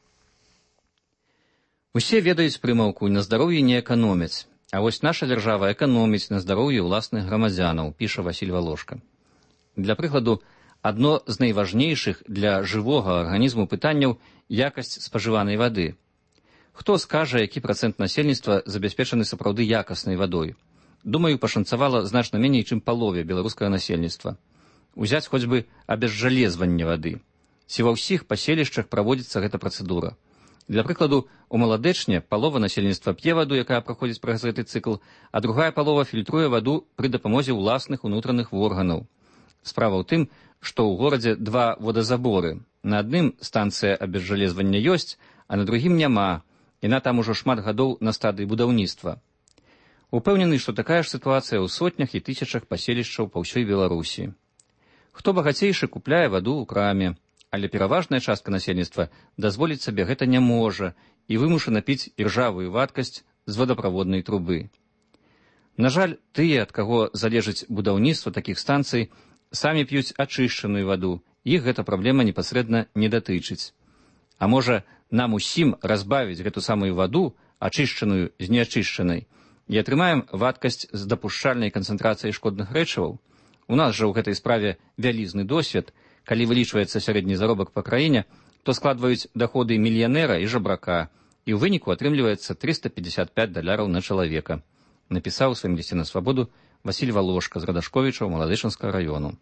Усе ведаюць прымаўку «на здароўі не эканомяць», а вось наша дзяржава эканоміць на здароўі ўласных грамадзянаў, піша Васіль Валошка. Для прыкладу, адно з найважнейшых для жывога арганізму пытанняў якасць спажыванай вады. Хто скажа, які працэнт насельніцтва забяспечаны сапраўды якаснай вадой? Думаю, пашанцавала значна меней, чым палове беларускага насельніцтва. Узяць хоць бы абезжалезванне вады. Ці ва ўсіх паселішчах праводзіцца гэта працэдура. Для прыкладу, у Маладэчне палова насельніцтва п'е ваду, якая праходзіць праз гэты цыкл, а другая палова фільтруе ваду пры дапамозе ўласных унутраных органаў. Справа ў тым, што ў горадзе два водазаборы. На адным станцыя абезжалезвання ёсць, а на другім няма. Яна там ужо шмат гадоў на стадыі будаўніцтва. Упэўнены, што такая ж сітуацыя ў сотнях і тысячах паселішчаў па ўсёй Беларусі. Хто багацейшы, купляе ваду ў краме, але пераважная частка насельніцтва дазволіць сабе гэта не можа і вымушана піць іржавую вадкасць з водаправоднай трубы. На жаль, тыя, ад каго залежыць будаўніцтва такіх станцый, самі п'юць ачышчаную ваду, іх гэта праблема непасрэдна не датычыць. А можа, нам усім разбавіць гэту самую ваду, ачышчаную з неачышчанай, і атрымаем вадкасць з дапушчальнай канцэнтрацыяй шкодных рэчываў? У нас жа ў гэтай справе вялізны досвед. Калі вылічваецца сярэдні заробак па краіне, то складваюць даходы мільянера і жабрака, і ў выніку атрымліваецца трыста пятьдесят пять даляраў на чалавека, напісаў у сваім лісце на свабоду Васіль Валошка з Радашковіча ў Маладэчынскага раёну.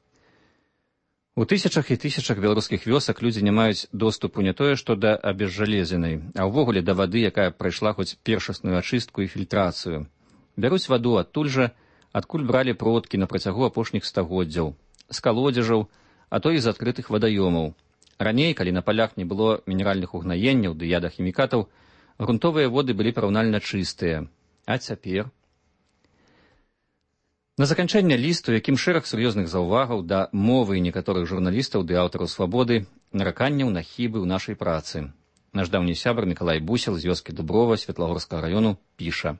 У тысячах і тысячах беларускіх вёсак людзі не маюць доступу не тое, што да абезжалезенай, а ўвогуле да вады, якая прайшла хоць першасную ачыстку і фільтрацыю. Бяруць ваду адтуль жа, адкуль бралі продкі на працягу апошніх стагоддзяў, з калодзежаў, а то і з адкрытых вадаёмаў. Раней, калі на палях не было мінеральных угнаенняў ды ядахімікатаў, грунтовыя воды былі параўнальна чыстыя. А цяпер? На заканчэнне лісту, якім шэраг сур'ёзных заўвагаў да мовы некаторых журналістаў ды аўтараў свабоды, нараканняў на хібы ў нашай працы. Наш даўні сябар Мікалай Бусел з вёскі Дуброва Светлагорскага раёну піша.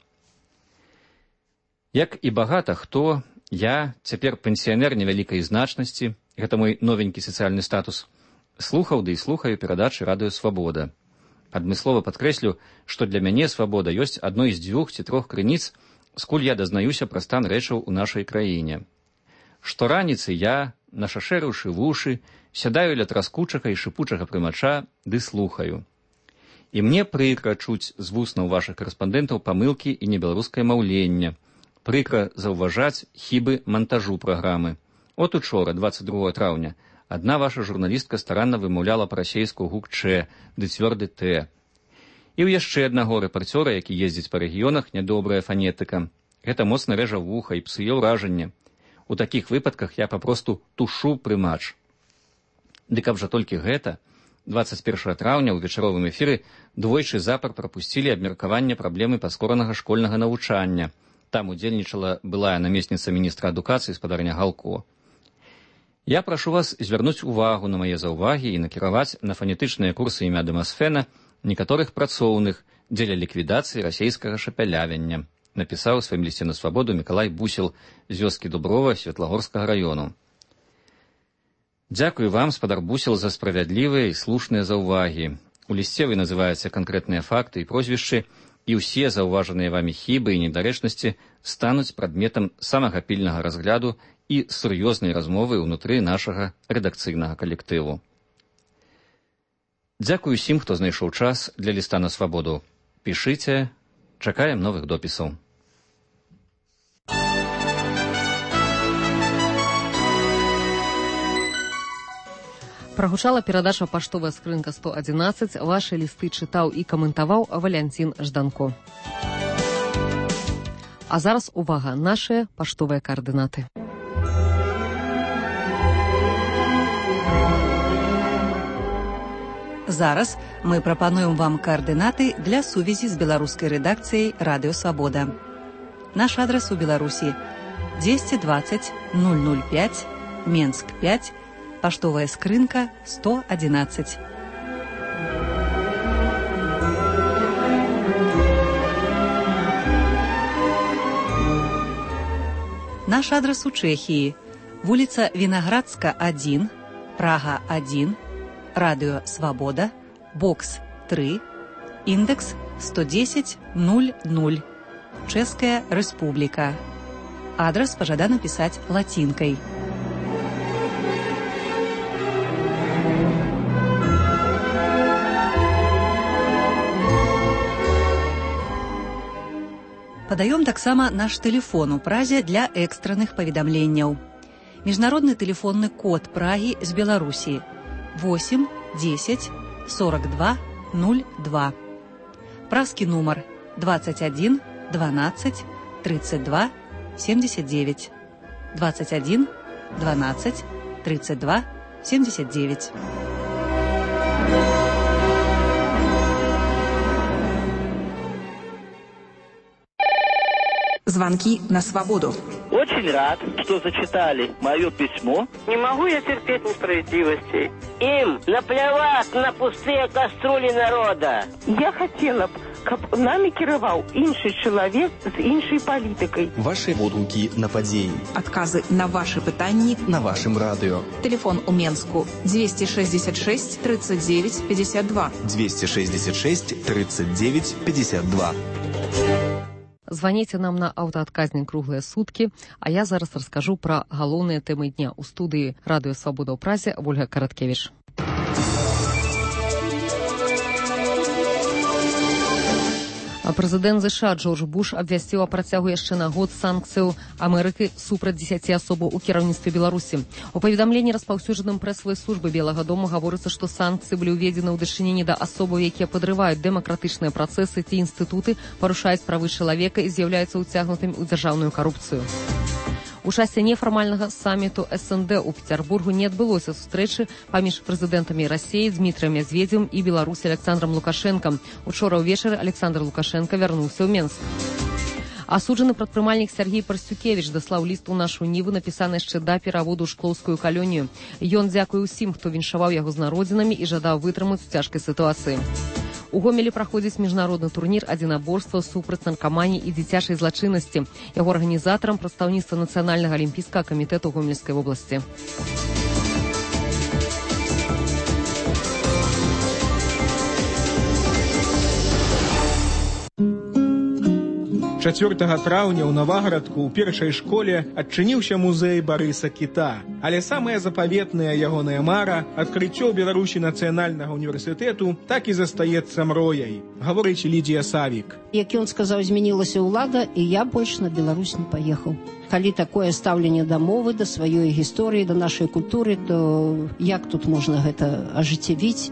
Як і багата хто, я, цяпер пенсіянер невялікай значнасці, гэта мой новенькі сацыяльны статус, слухаў ды і слухаю перадачы радыё «Свабода». Адмыслова падкрэслю, што для мяне свабода ёсць адной з дзвюх ці трох крыніц, скуль я дазнаюся пра стан рэчаў у нашай краіне. Штораніцы я, нашашэрыўшы вушы, сядаю ля траскучага і шыпучага прымача ды слухаю. І мне прыкра чуць з вуснаў вашых карэспандэнтаў памылкі і небеларускае маўленне, прыкра заўважаць хібы мантажу праграмы. От учора, двадцать другого траўня, адна ваша журналістка старанна вымаўляла па-расейску гук «Ч» ды цвёрды «Т». І ў яшчэ аднаго рэпарцёра, які ездзіць па рэгіёнах, нядобрая фанетыка. Гэта моцна рэжа вуха і псуе ўражанне. У такіх выпадках я папросту тушу прымач. Ды каб жа толькі гэта, двадцать першага траўня ў вечаровым эфіры двойчы запар прапусцілі абмеркаванне праблемы паскоранага школьнага навучання. Там удзельнічала былая намесніца міністра адукацыі спадарня Галко. Я прашу вас звярнуць увагу на мае заўвагі і накіраваць на фанетычныя курсы імя Дэмасфена некаторых працоўных дзеля ліквідацыі расейскага шапялявання, напісаў у сваім лісце на свабоду Мікалай Бусел з вёскі Дуброва Светлагорскага раёну. Дзякую вам, спадар Бусел, за справядлівыя і слушныя заўвагі. У лісце вы называеце канкрэтныя факты і прозвішчы, і ўсе заўважаныя вамі хібы і недарэчнасці стануць прадметам самага пільнага разгляду і сур'ёзнай размовы ўнутры нашага рэдакцыйнага калектыву. Дзякую усім, хто знайшоў час для ліста на свабоду. Пішыце, чакаем новых допісаў. Прагучала перадача «Паштовая скрынка сто одиннадцать». Ваши листы чытаў і каментаваў Валянцін Жданко. А зараз, увага, нашыя паштовыя координаты. Зараз мы прапануем вам координаты для сувязі з беларускай рэдакцыяй Радыё Свабода. Наш адрес у Беларусі двести двадцать ноль ноль пять, Менск пять, паштовая скрынка сто одиннадцать. Наш адрес у Чэхіі. Вуліца Вінаградска один, Прага один, Радыё Свабода, бокс три, індекс сто десять ноль ноль, Чэшская Рэспубліка. Адрес пажадана пісаць лацінкай. Падаём таксама наш тэлефон у Празе для экстранных паведамленняў. Міжнародны тэлефонны код Прагі з Беларусі восемь десять сорок два ноль два. Празкі нумар двадцать один двенадцать тридцать два семьдесят девять. двадцать один двенадцать тридцать два семьдесят девять. Звонки на свободу. Очень рад, что зачитали мое письмо. Не могу я терпеть несправедливости. Им наплевать на пустые кастрюли народа. Я хотела б, каб нами кіраваў іншы чалавек з іншай палітыкай. Ваши водгукі на падзеі. Отказы на ваши пытанні на вашем радио. Телефон у Менску двести шестьдесят шесть тридцать девять пятьдесят два. двести шестьдесят шесть тридцать девять пятьдесят два. Званіце нам на аўтаадказнік круглыя суткі, а я зараз раскажу пра галоўныя тэмы дня. У студыі Радыё Свабода ў Празе Ольга Караткевіч. Прэзідэнт ЗША Джордж Буш абвясціў о працягу яшчэ на год санкцыяў Амерыкі супраць дзесяці асобаў у кіраўніцтве Беларусі. У паведамленні распаўсюджаным прэсавай службы Белага дому гаворыцца, што санкцыі былі ўведзены ў дачыненні да асобаў, якія падрываюць дэмакратычныя працэсы ці інстытуты, парушаюць правы чалавека і з'яўляюцца ўцягнутымі ў дзяржаўную карупцыю. У часе нефармальнага саміту эс эн дэ ў Петербургу не адбылося сустрэчы паміж прэзідэнтамі Расіі Дмітрыем Медведзевым і Беларусі Александром Лукашенком. Учора ўвечары Александр Лукашенко вярнуўся ў Менск. Асуджаны прадпрымальнік Сергей Парсюкевіч даслаў ліст у нашу ніву, напісаны яшчэ да пераводу ў шклоўскую калонію. Ён дзякуе ўсім, хто віншаваў яго з народзінамі і жадаў вытрымаць у цяжкай сітуацыі. У Гомелі праходзіць міжнародны турнір адзінаборства супраць наркаманіі і дзіцячай злачыннасці. Яго арганізатарам прадстаўніцтва Нацыянальнага алімпійскага камітэту Гомельскай вобласці. чацвёртага траўня ў Наваградку ў першай школе адчыніўся музей Барыса Кіта. Але самая запаветная ягоная мара, адкрыццё ў Беларусі нацыянальнага універсітэту, так і застаецца мрояй, гаворыць Лідія Савік. Як ён сказаў, змянілася ўлада, і я больш на Беларусь не паехаў. Калі такое стаўленне да мовы, да сваёй гісторыі, да нашай культуры, то як тут можна гэта ажыццявіць?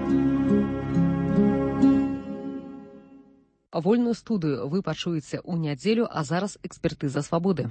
Вольную студыю вы пачуеце ў нядзелю, а зараз экспертыза свабоды.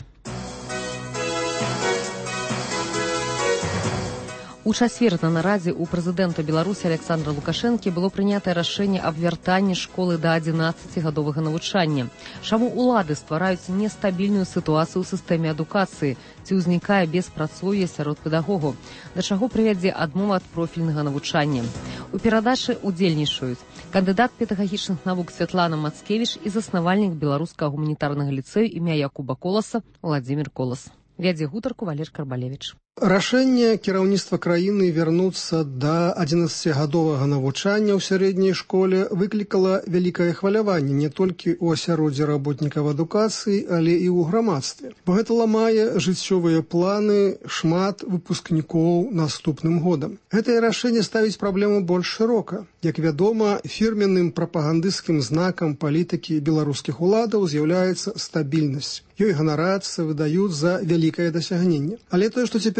У чацвер на нарадзе у прэзідэнта Беларусі Александра Лукашэнкі было прынятае рашэнне аб вяртанні школы да адзінаццацігадовага навучання. Чаму улады ствараюць нестабільную сітуацыю ў сістэме адукацыі, ці ўзнікае беспрацоўе сярод педагогаў, да чаго прывядзе адмова ад профільнага навучання. У перадачы удзельнічаюць кандыдат педагагічных навук Святлана Мацкевіч і заснавальнік беларускага гуманітарнага ліцэю імя Якуба Коласа Владзімір Колас. Вядзе гутарку Валер Карбалевіч. Рашэнне кіраўніцтва краіны вярнуцца да адзінаццацігадовага навучання ў сярэдняй школе выклікала вялікае хваляванне не толькі ў асяроддзі работнікаў адукацыі, але і ў грамадстве. Бо гэта ламае жыццёвыя планы шмат выпускнікоў наступным годам. Гэтае рашэнне ставіць праблему больш шырока. Як вядома, фірменным прапагандысцкім знакам палітыкі беларускіх уладаў з'яўляецца стабільнасць. Ёй ганарацца, выдаюць за вялікае дасягненне. Але тое, што цяпер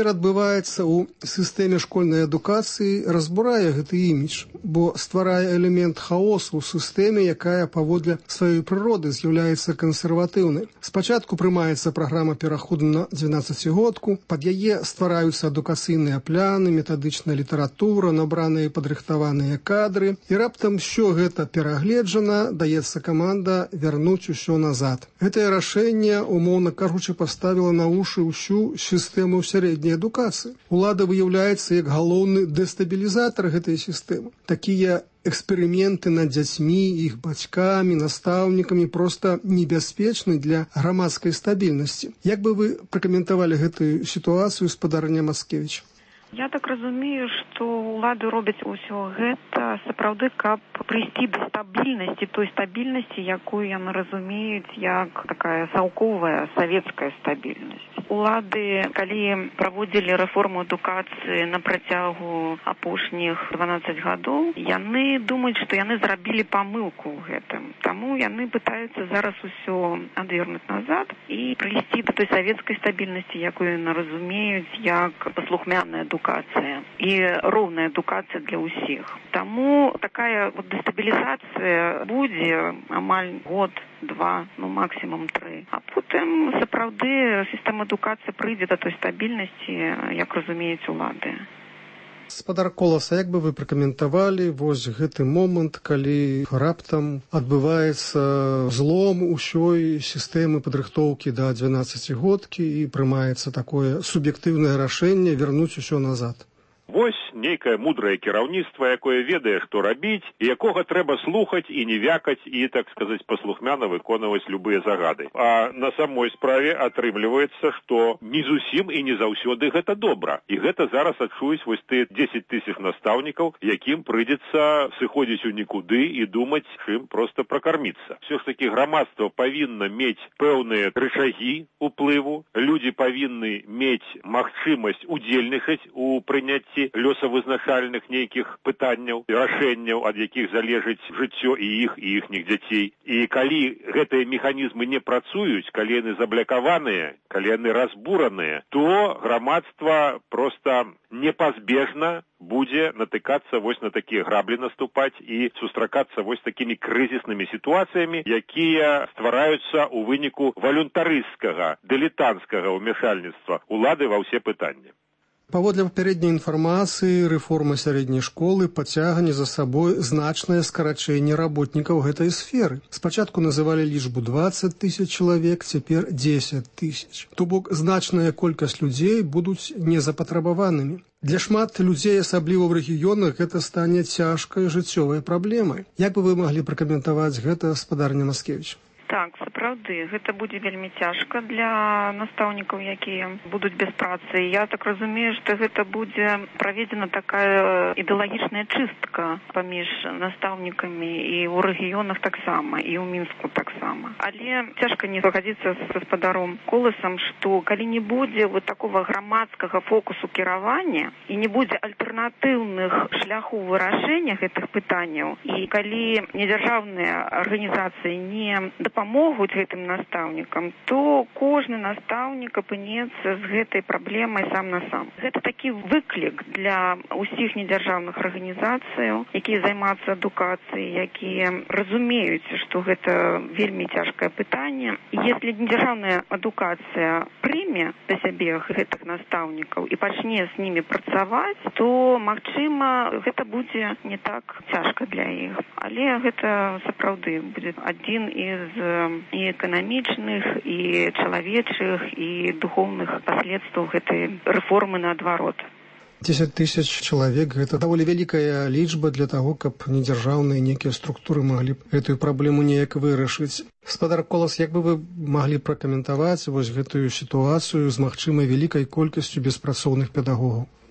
цяпер адбываецца ў сістэме школьнай адукацыі, разбурае гэты імідж, бо стварае элемент хаосу ў сістэме, якая паводле сваёй прыроды з'яўляецца кансерватыўнай. Спачатку прымаецца праграма пераходу на дванаццацігодку, пад яе ствараюцца адукацыйныя пляны, метадычная літаратура, набраныя і падрыхтаваныя кадры, і раптам що гэта перагледжана, даецца каманда вярнуць усё назад. Гэтае рашэнне, умоўна кажучы, паставіла на вушы ўсю сістэму сярэдняй адукацыі. Улада выяўляецца як галоўны дэстабілізатар гэтай сістэмы. Такія эксперыменты над дзяцьмі, іх бацькамі, настаўнікамі проста небяспечны для грамадскай стабільнасці. Як бы вы пракаментавалі гэтую сітуацыю, спадарня Маскевіч? Я так разумею, што ўлады робяць усё гэта сапраўды, каб прыйсці да стабільнасці, той стабільнасці, якую яны разумеюць як такая саўковая савецкая стабільнасць. Улады, калі праводзілі рэформу адукацыі на працягу апошніх дванаццаць гадоў, яны думаюць, што яны зрабілі памылку ў гэтым. Таму яны пытаюцца зараз усё адвернуць назад і прыйсці да той савецкай стабільнасці, якую яны разумеюць як паслухмяная адукацыя і роўная адукацыя для ўсіх. Таму такая вот дэстабілізацыя будзе амаль год, два, ну максімум тры. А потым сапраўды сістэма адукацыі прыйдзе да той стабільнасці, як разумеюць улады. Спадар Коласа, як бы вы пракаментавалі вось гэты момант, калі раптам адбываецца злом усёй сістэмы падрыхтоўкі да дванаццацігодкі і прымаецца такое суб'ектыўнае рашэнне вярнуць усё назад? Вось нейкае мудрае кіраўніцтва, якое ведае, што рабіць, і якога трэба слухаць і не вякаць, і, так сказаць, паслухмяна выконваць любыя загады. А на самой справе атрымліваецца, што не зусім і не заўсёды гэта добра. І гэта зараз адчуюць вось тыя дзесяць тысяч настаўнікаў, якім прыйдзецца сыходзіць у нікуды і думаць, чым проста пракарміцца. Все ж такі грамадства павінна мець пэўныя рычагі уплыву, людзі павінны мець магчымасць удзельнічаць у прыняцці лёсавызначальных нейкіх пытанняў, рашэнняў, ад якіх залежыць жыццё і іх, і іхніх дзяцей. І калі гэтыя механізмы не працуюць, калі яны заблякаваныя, калі яны разбураныя, то грамадства проста непазбежна будзе натыкацца вось на такія граблі наступаць і сустракацца вось такімі крызіснымі сітуацыямі, якія ствараюцца ў выніку валюнтарысцкага, дылетанцкага ўмяшальніцтва улады ва ўсе пытанні. Паводле папярэдняй інфармацыі, рэформа сярэдняй школы пацягне за сабой значнае скарачэнне работнікаў гэтай сферы. Спачатку называлі лічбу дваццаць тысяч чалавек, цяпер дзесяць тысяч. То бок значная колькасць людзей будуць незапатрабаванымі. Для шмат людзей, асабліва ў рэгіёнах, гэта стане цяжкай жыццёвай праблемай. Як бы вы маглі пракаментаваць гэта, спадарня Маскевіч? Так, сапраўды, гэта будзе вельмі цяжка для настаўнікаў, якія будуць без працы. Я так разумею, што гэта будзе праведзена такая ідэалагічная чыстка паміж настаўнікамі і ў рэгіёнах таксама, і ў Мінску таксама. Але цяжка не пагадзіцца з гаспадаром Коласам, што калі не будзе вот такого грамадскага фокусу кіравання і не будзе альтэрнатыўных шляхоў вырашэння гэтых пытанняў, і калі недзяржаўныя арганізацыі не дапамогуць гэтым настаўнікам, то кожны настаўнік апынецца з гэтай праблемай сам на сам. Гэта такі выклік для ўсіх недзяржаўных арганізацыяў, якія займаюцца адукацыяй, якія разумеюць, што гэта вельмі цяжкае пытанне. І если недзяржаўная адукацыя прыме да сябе гэтых настаўнікаў і пачне з імі працаваць, то, магчыма, гэта будзе не так цяжка для іх. Але гэта сапраўды будзе адзін з і эканамічных, і чалавечых, і духоўных паследстваў гэтай рэформы наадварот. дзесяць тысяч чалавек – гэта даволі вялікая лічба для таго, каб недзяржаўныя нейкія структуры маглі б гэтую праблему неяк вырашыць. Спадар Колас, як бы вы маглі пракаментаваць вось гэтую сітуацыю з магчымай вялікай колькасцю беспрацоўных педагогаў?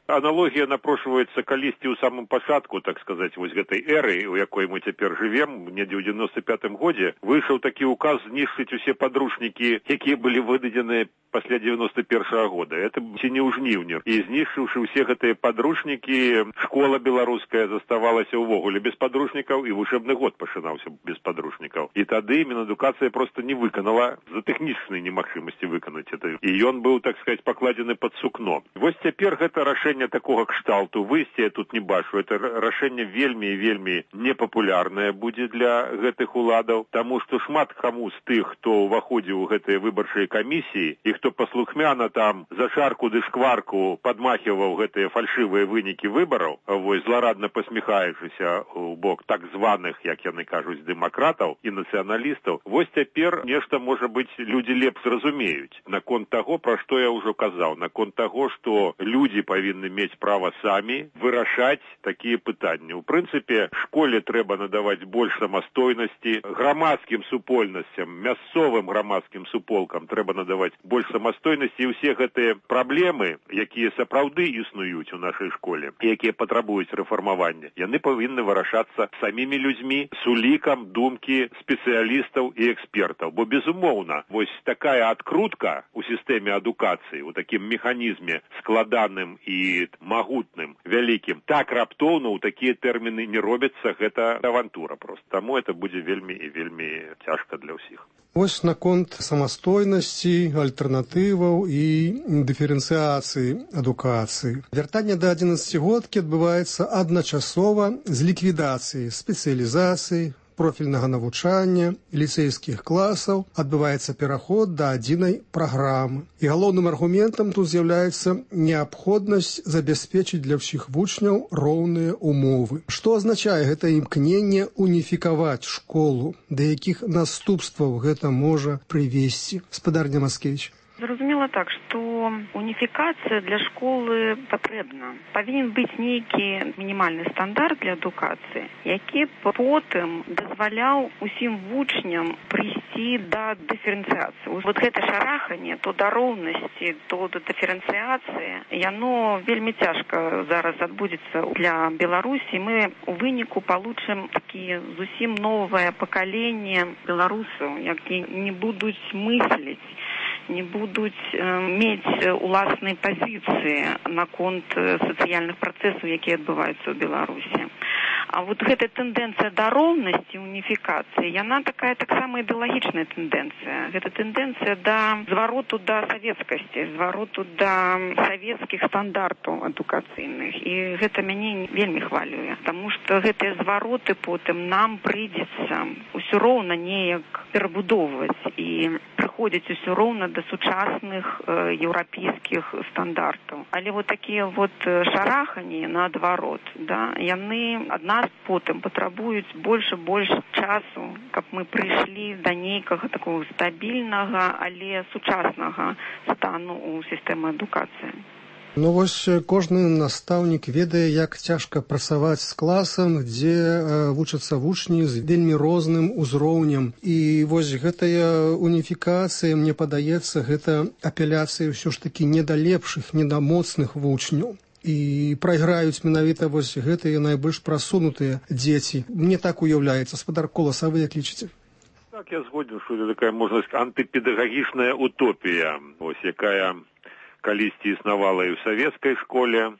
Аналогія напрошваецца калісьці ў самым пачатку, так сказаць, вось гэтай эры, у якой мы цяпер жывем, недзе ў девяносто пятым годзе, выйшаў такі указ знішчыць усе падручнікі, якія былі выдадзеныя пасля девяносто первого года. Это ці не ў жніўні. І знішчыўшы ўсе гэтыя падручнікі, школа беларуская заставалася ўвогуле без падручнікаў, і вучэбны год пачынаўся без падручнікаў. І тады Мінадукацыя проста не выканала за тэхнічнай немагчымасці выканаць это. І ён быў, так сказаць, пакладзены пад сукно. Вось цяпер гэта рашэнне такога кшталту. Выйсці я тут не бачу. Это рашэнне вельмі і вельмі непапулярнае будзе для гэтых уладаў, таму што шмат каму з тых, хто ўваходзіў у гэтыя выбарчыя камісіі, і хто паслухмяна там за шарку ды шкварку падмахіваў гэтыя фальшывыя вынікі выбараў, вось зларадна пасміхаючыся ў бок так званых, як яны кажуць, дэмакратаў і нацыяналістаў, вось цяпер нешта, можа быць, людзі лепш зразумеюць наконт таго, пра што я ўжо казаў, наконт таго, што людзі павінны мець права самі вырашаць такія пытанні. У прынцыпе, школе трэба надаваць больш самастойнасці, грамадскім супольнасцям, мясцовым грамадскім суполкам трэба надаваць больш самастойнасці, і ўсе гэтыя праблемы, якія сапраўды існуюць у нашай школе, якія патрабуюць рэфармавання, яны павінны вырашацца самімі людзьмі з улікам думкі спецыялістаў і экспертаў. Бо, безумоўна, вось такая адкрутка ў сістэме адукацыі, у такім механізме складаным і магутным, вялікім, так раптоўна ў такія тэрміны не робіцца, гэта авантура проста. Таму это будзе вельмі і вельмі цяжка для ўсіх. Вось наконт самастойнасці, альтэрнатываў і дыферэнцыяцыі адукацыі. Вяртанне да адзінаццацігодкі адбываецца адначасова з ліквідацыяй спецыялізацыі, профільнага навучання, ліцэйскіх класаў, адбываецца пераход да адзінай праграмы. І галоўным аргументам тут з'яўляецца неабходнасць забяспечыць для ўсіх вучняў роўныя умовы. Што азначае гэта імкненне уніфікаваць школу? Да якіх наступстваў гэта можа прывесці? Спадарня Маскевіч. Зразумела так, што уніфікацыя для школы патрэбна. Павінен быць нейкі мінімальны стандарт для адукацыі, які потым дазваляў усім вучням прыйсці да дыферэнцыяцыі. Вот гэта шараханне, то да роўнасці, то да дыферэнцыяцыі, яно вельмі цяжка зараз адбудзецца для Беларусі. Мы у выніку получым такі зусім новае пакаленне беларусаў, які не будуць мысліць, не будуць э, мець уласнай пазіцыі наконт сацыяльных працэсаў, якія адбываюцца ў Беларусі. А вот гэта тэндэнцыя да роўнасці, уніфікацыі, яна такая таксама ідэалагічная тэндэнцыя. Гэта тэндэнцыя да звароту да савецкасці, звароту да савецкіх стандартаў адукацыйных. І гэта мяне вельмі хвалюе, таму што гэтыя звароты потым нам прыйдзецца ўсё роўна неяк перабудоўваць і прыходзіць усё роўна да сучасных э, еўрапейскіх стандартаў. Але вот такія вот шараханні наадварот, да, яны ад нас потым патрабуюць больш і больш часу, каб мы прыйшлі да нейкага такого стабільнага, але сучаснага стану ў сістэмы адукацыі. Ну вось кожны настаўнік ведае, як цяжка працаваць з класам, дзе э, вучацца вучні з вельмі розным узроўнем. І вось гэтая уніфікацыя, мне падаецца, гэта апеляцыя ўсё ж такі не да лепшых, не да моцных вучняў. І прайграюць менавіта вось гэтыя найбольш прасунутыя дзеці. Мне так уяўляецца. Спадар Колас, а вы як лічыце? Так, я згоден, што это такая, можна сказаць, антыпедагагічная утопія, ось якая калісьці існавала і ў савецкай школе,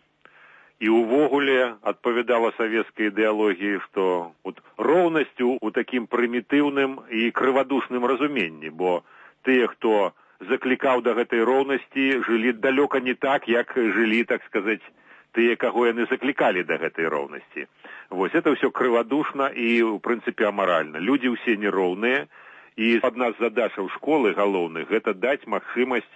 і ўвогуле адпавядала савецкай ідэалогіі, што от, роўнасцю ў такім прымітыўным і крывадушным разуменні, бо тыя, хто заклікаў да гэтай роўнасці, жылі далёка не так, як жылі, так сказаць, тыя, каго яны заклікалі да гэтай роўнасці. Вось, это ўсё крывадушна і, ў прынцыпе, амаральна. Людзі ўсе нероўныя, і адна з задачаў школы галоўных – гэта даць магчымасць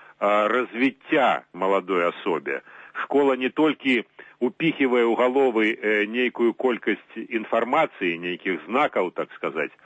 развіцця маладой асобе. Школа не толькі упіхівае ў галовы нейкую колькасць інфармацыі, нейкіх знакаў, так сказаць,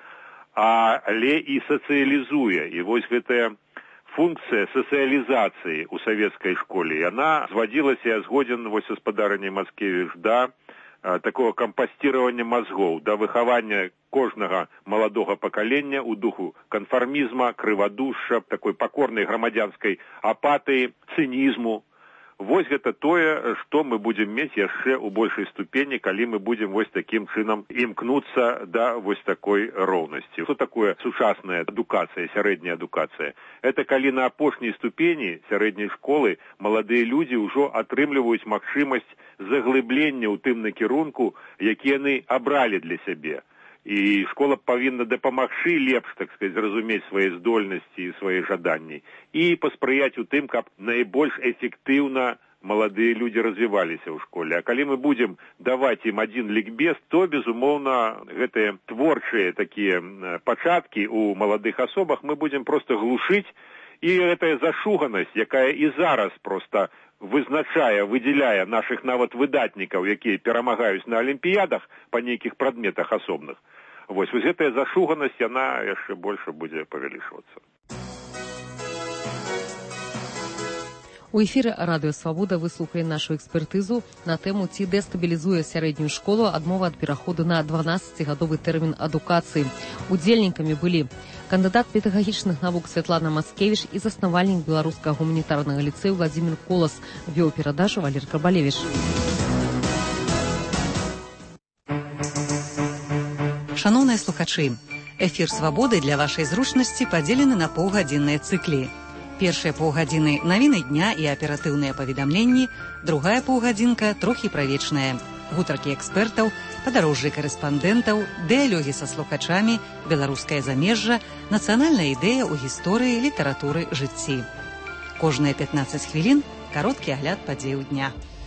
але і сацыялізуе. І вось гэтая функцыя сацыялізацыі ў савецкай школе, яна звадзілася, я згоден вось са спадарняй Маскевіч, да такого кампасціравання мазгоў, да выхавання кожнага маладога пакалення ў духу канфармізма, крывадушша, такой пакорнай грамадзянскай апатыі, цынізму. Вось гэта тое, што мы будзем мець яшчэ ў большай ступені, калі мы будзем вось такім чынам імкнуцца да вось такой роўнасці. Што такое сучасная адукацыя, сярэдняя адукацыя? Это калі на апошняй ступені сярэдняй школы маладыя людзі ўжо атрымліваюць магчымасць заглыблення ў тым накірунку, які яны абралі для сябе. І школа павінна дапамагчы лепш, так сказаць, зразумець свае здольнасці і свае жаданні і паспрыяць у тым, каб найбольш эфектыўна маладыя людзі развіваліся ў школе. А калі мы будзем даваць ім адзін лікбез, то, безумоўна, гэтыя творчыя такія пачаткі ў маладых асобах мы будзем проста глушыць, і гэтая зашуганасць, якая і зараз проста вызначае, выдзяляе нашых нават выдатнікаў, якія перамагаюць на алімпіядах па нейкіх прадметах асобных. Вось, вось гэтая зашуганасць, яна яшчэ больш будзе павялічвацца. У эфіры Радыё Свабода вы слухаем нашу экспертызу на тэму, ці дэстабілізуе сярэднюю школу адмова ад пераходу на дванаццацігадовы тэрмін адукацыі. Удзельнікамі былі кандыдат педагагічных навук Святлана Мацкевіч і заснавальнік беларускага гуманітарнага ліцэю Владзімір Колас. Вёў перадачу Валерый Карбалевіч. Шановныя слухачы, эфір Свабоды для вашай зручнасці падзелены на паўгадзінныя цыклі. Першыя паўгадзіны навіны дня і аператыўныя паведамленні, другая паўгадзінка трохі правечная. Гутаркі экспертаў, падарожжы карэспандэнтаў, дыялогі са слухачамі, беларускае замежжа, нацыянальная ідэя ў гісторыі, літаратуры, жыцці. Кожныя пятнаццаць хвілін кароткі агляд падзеяў дня.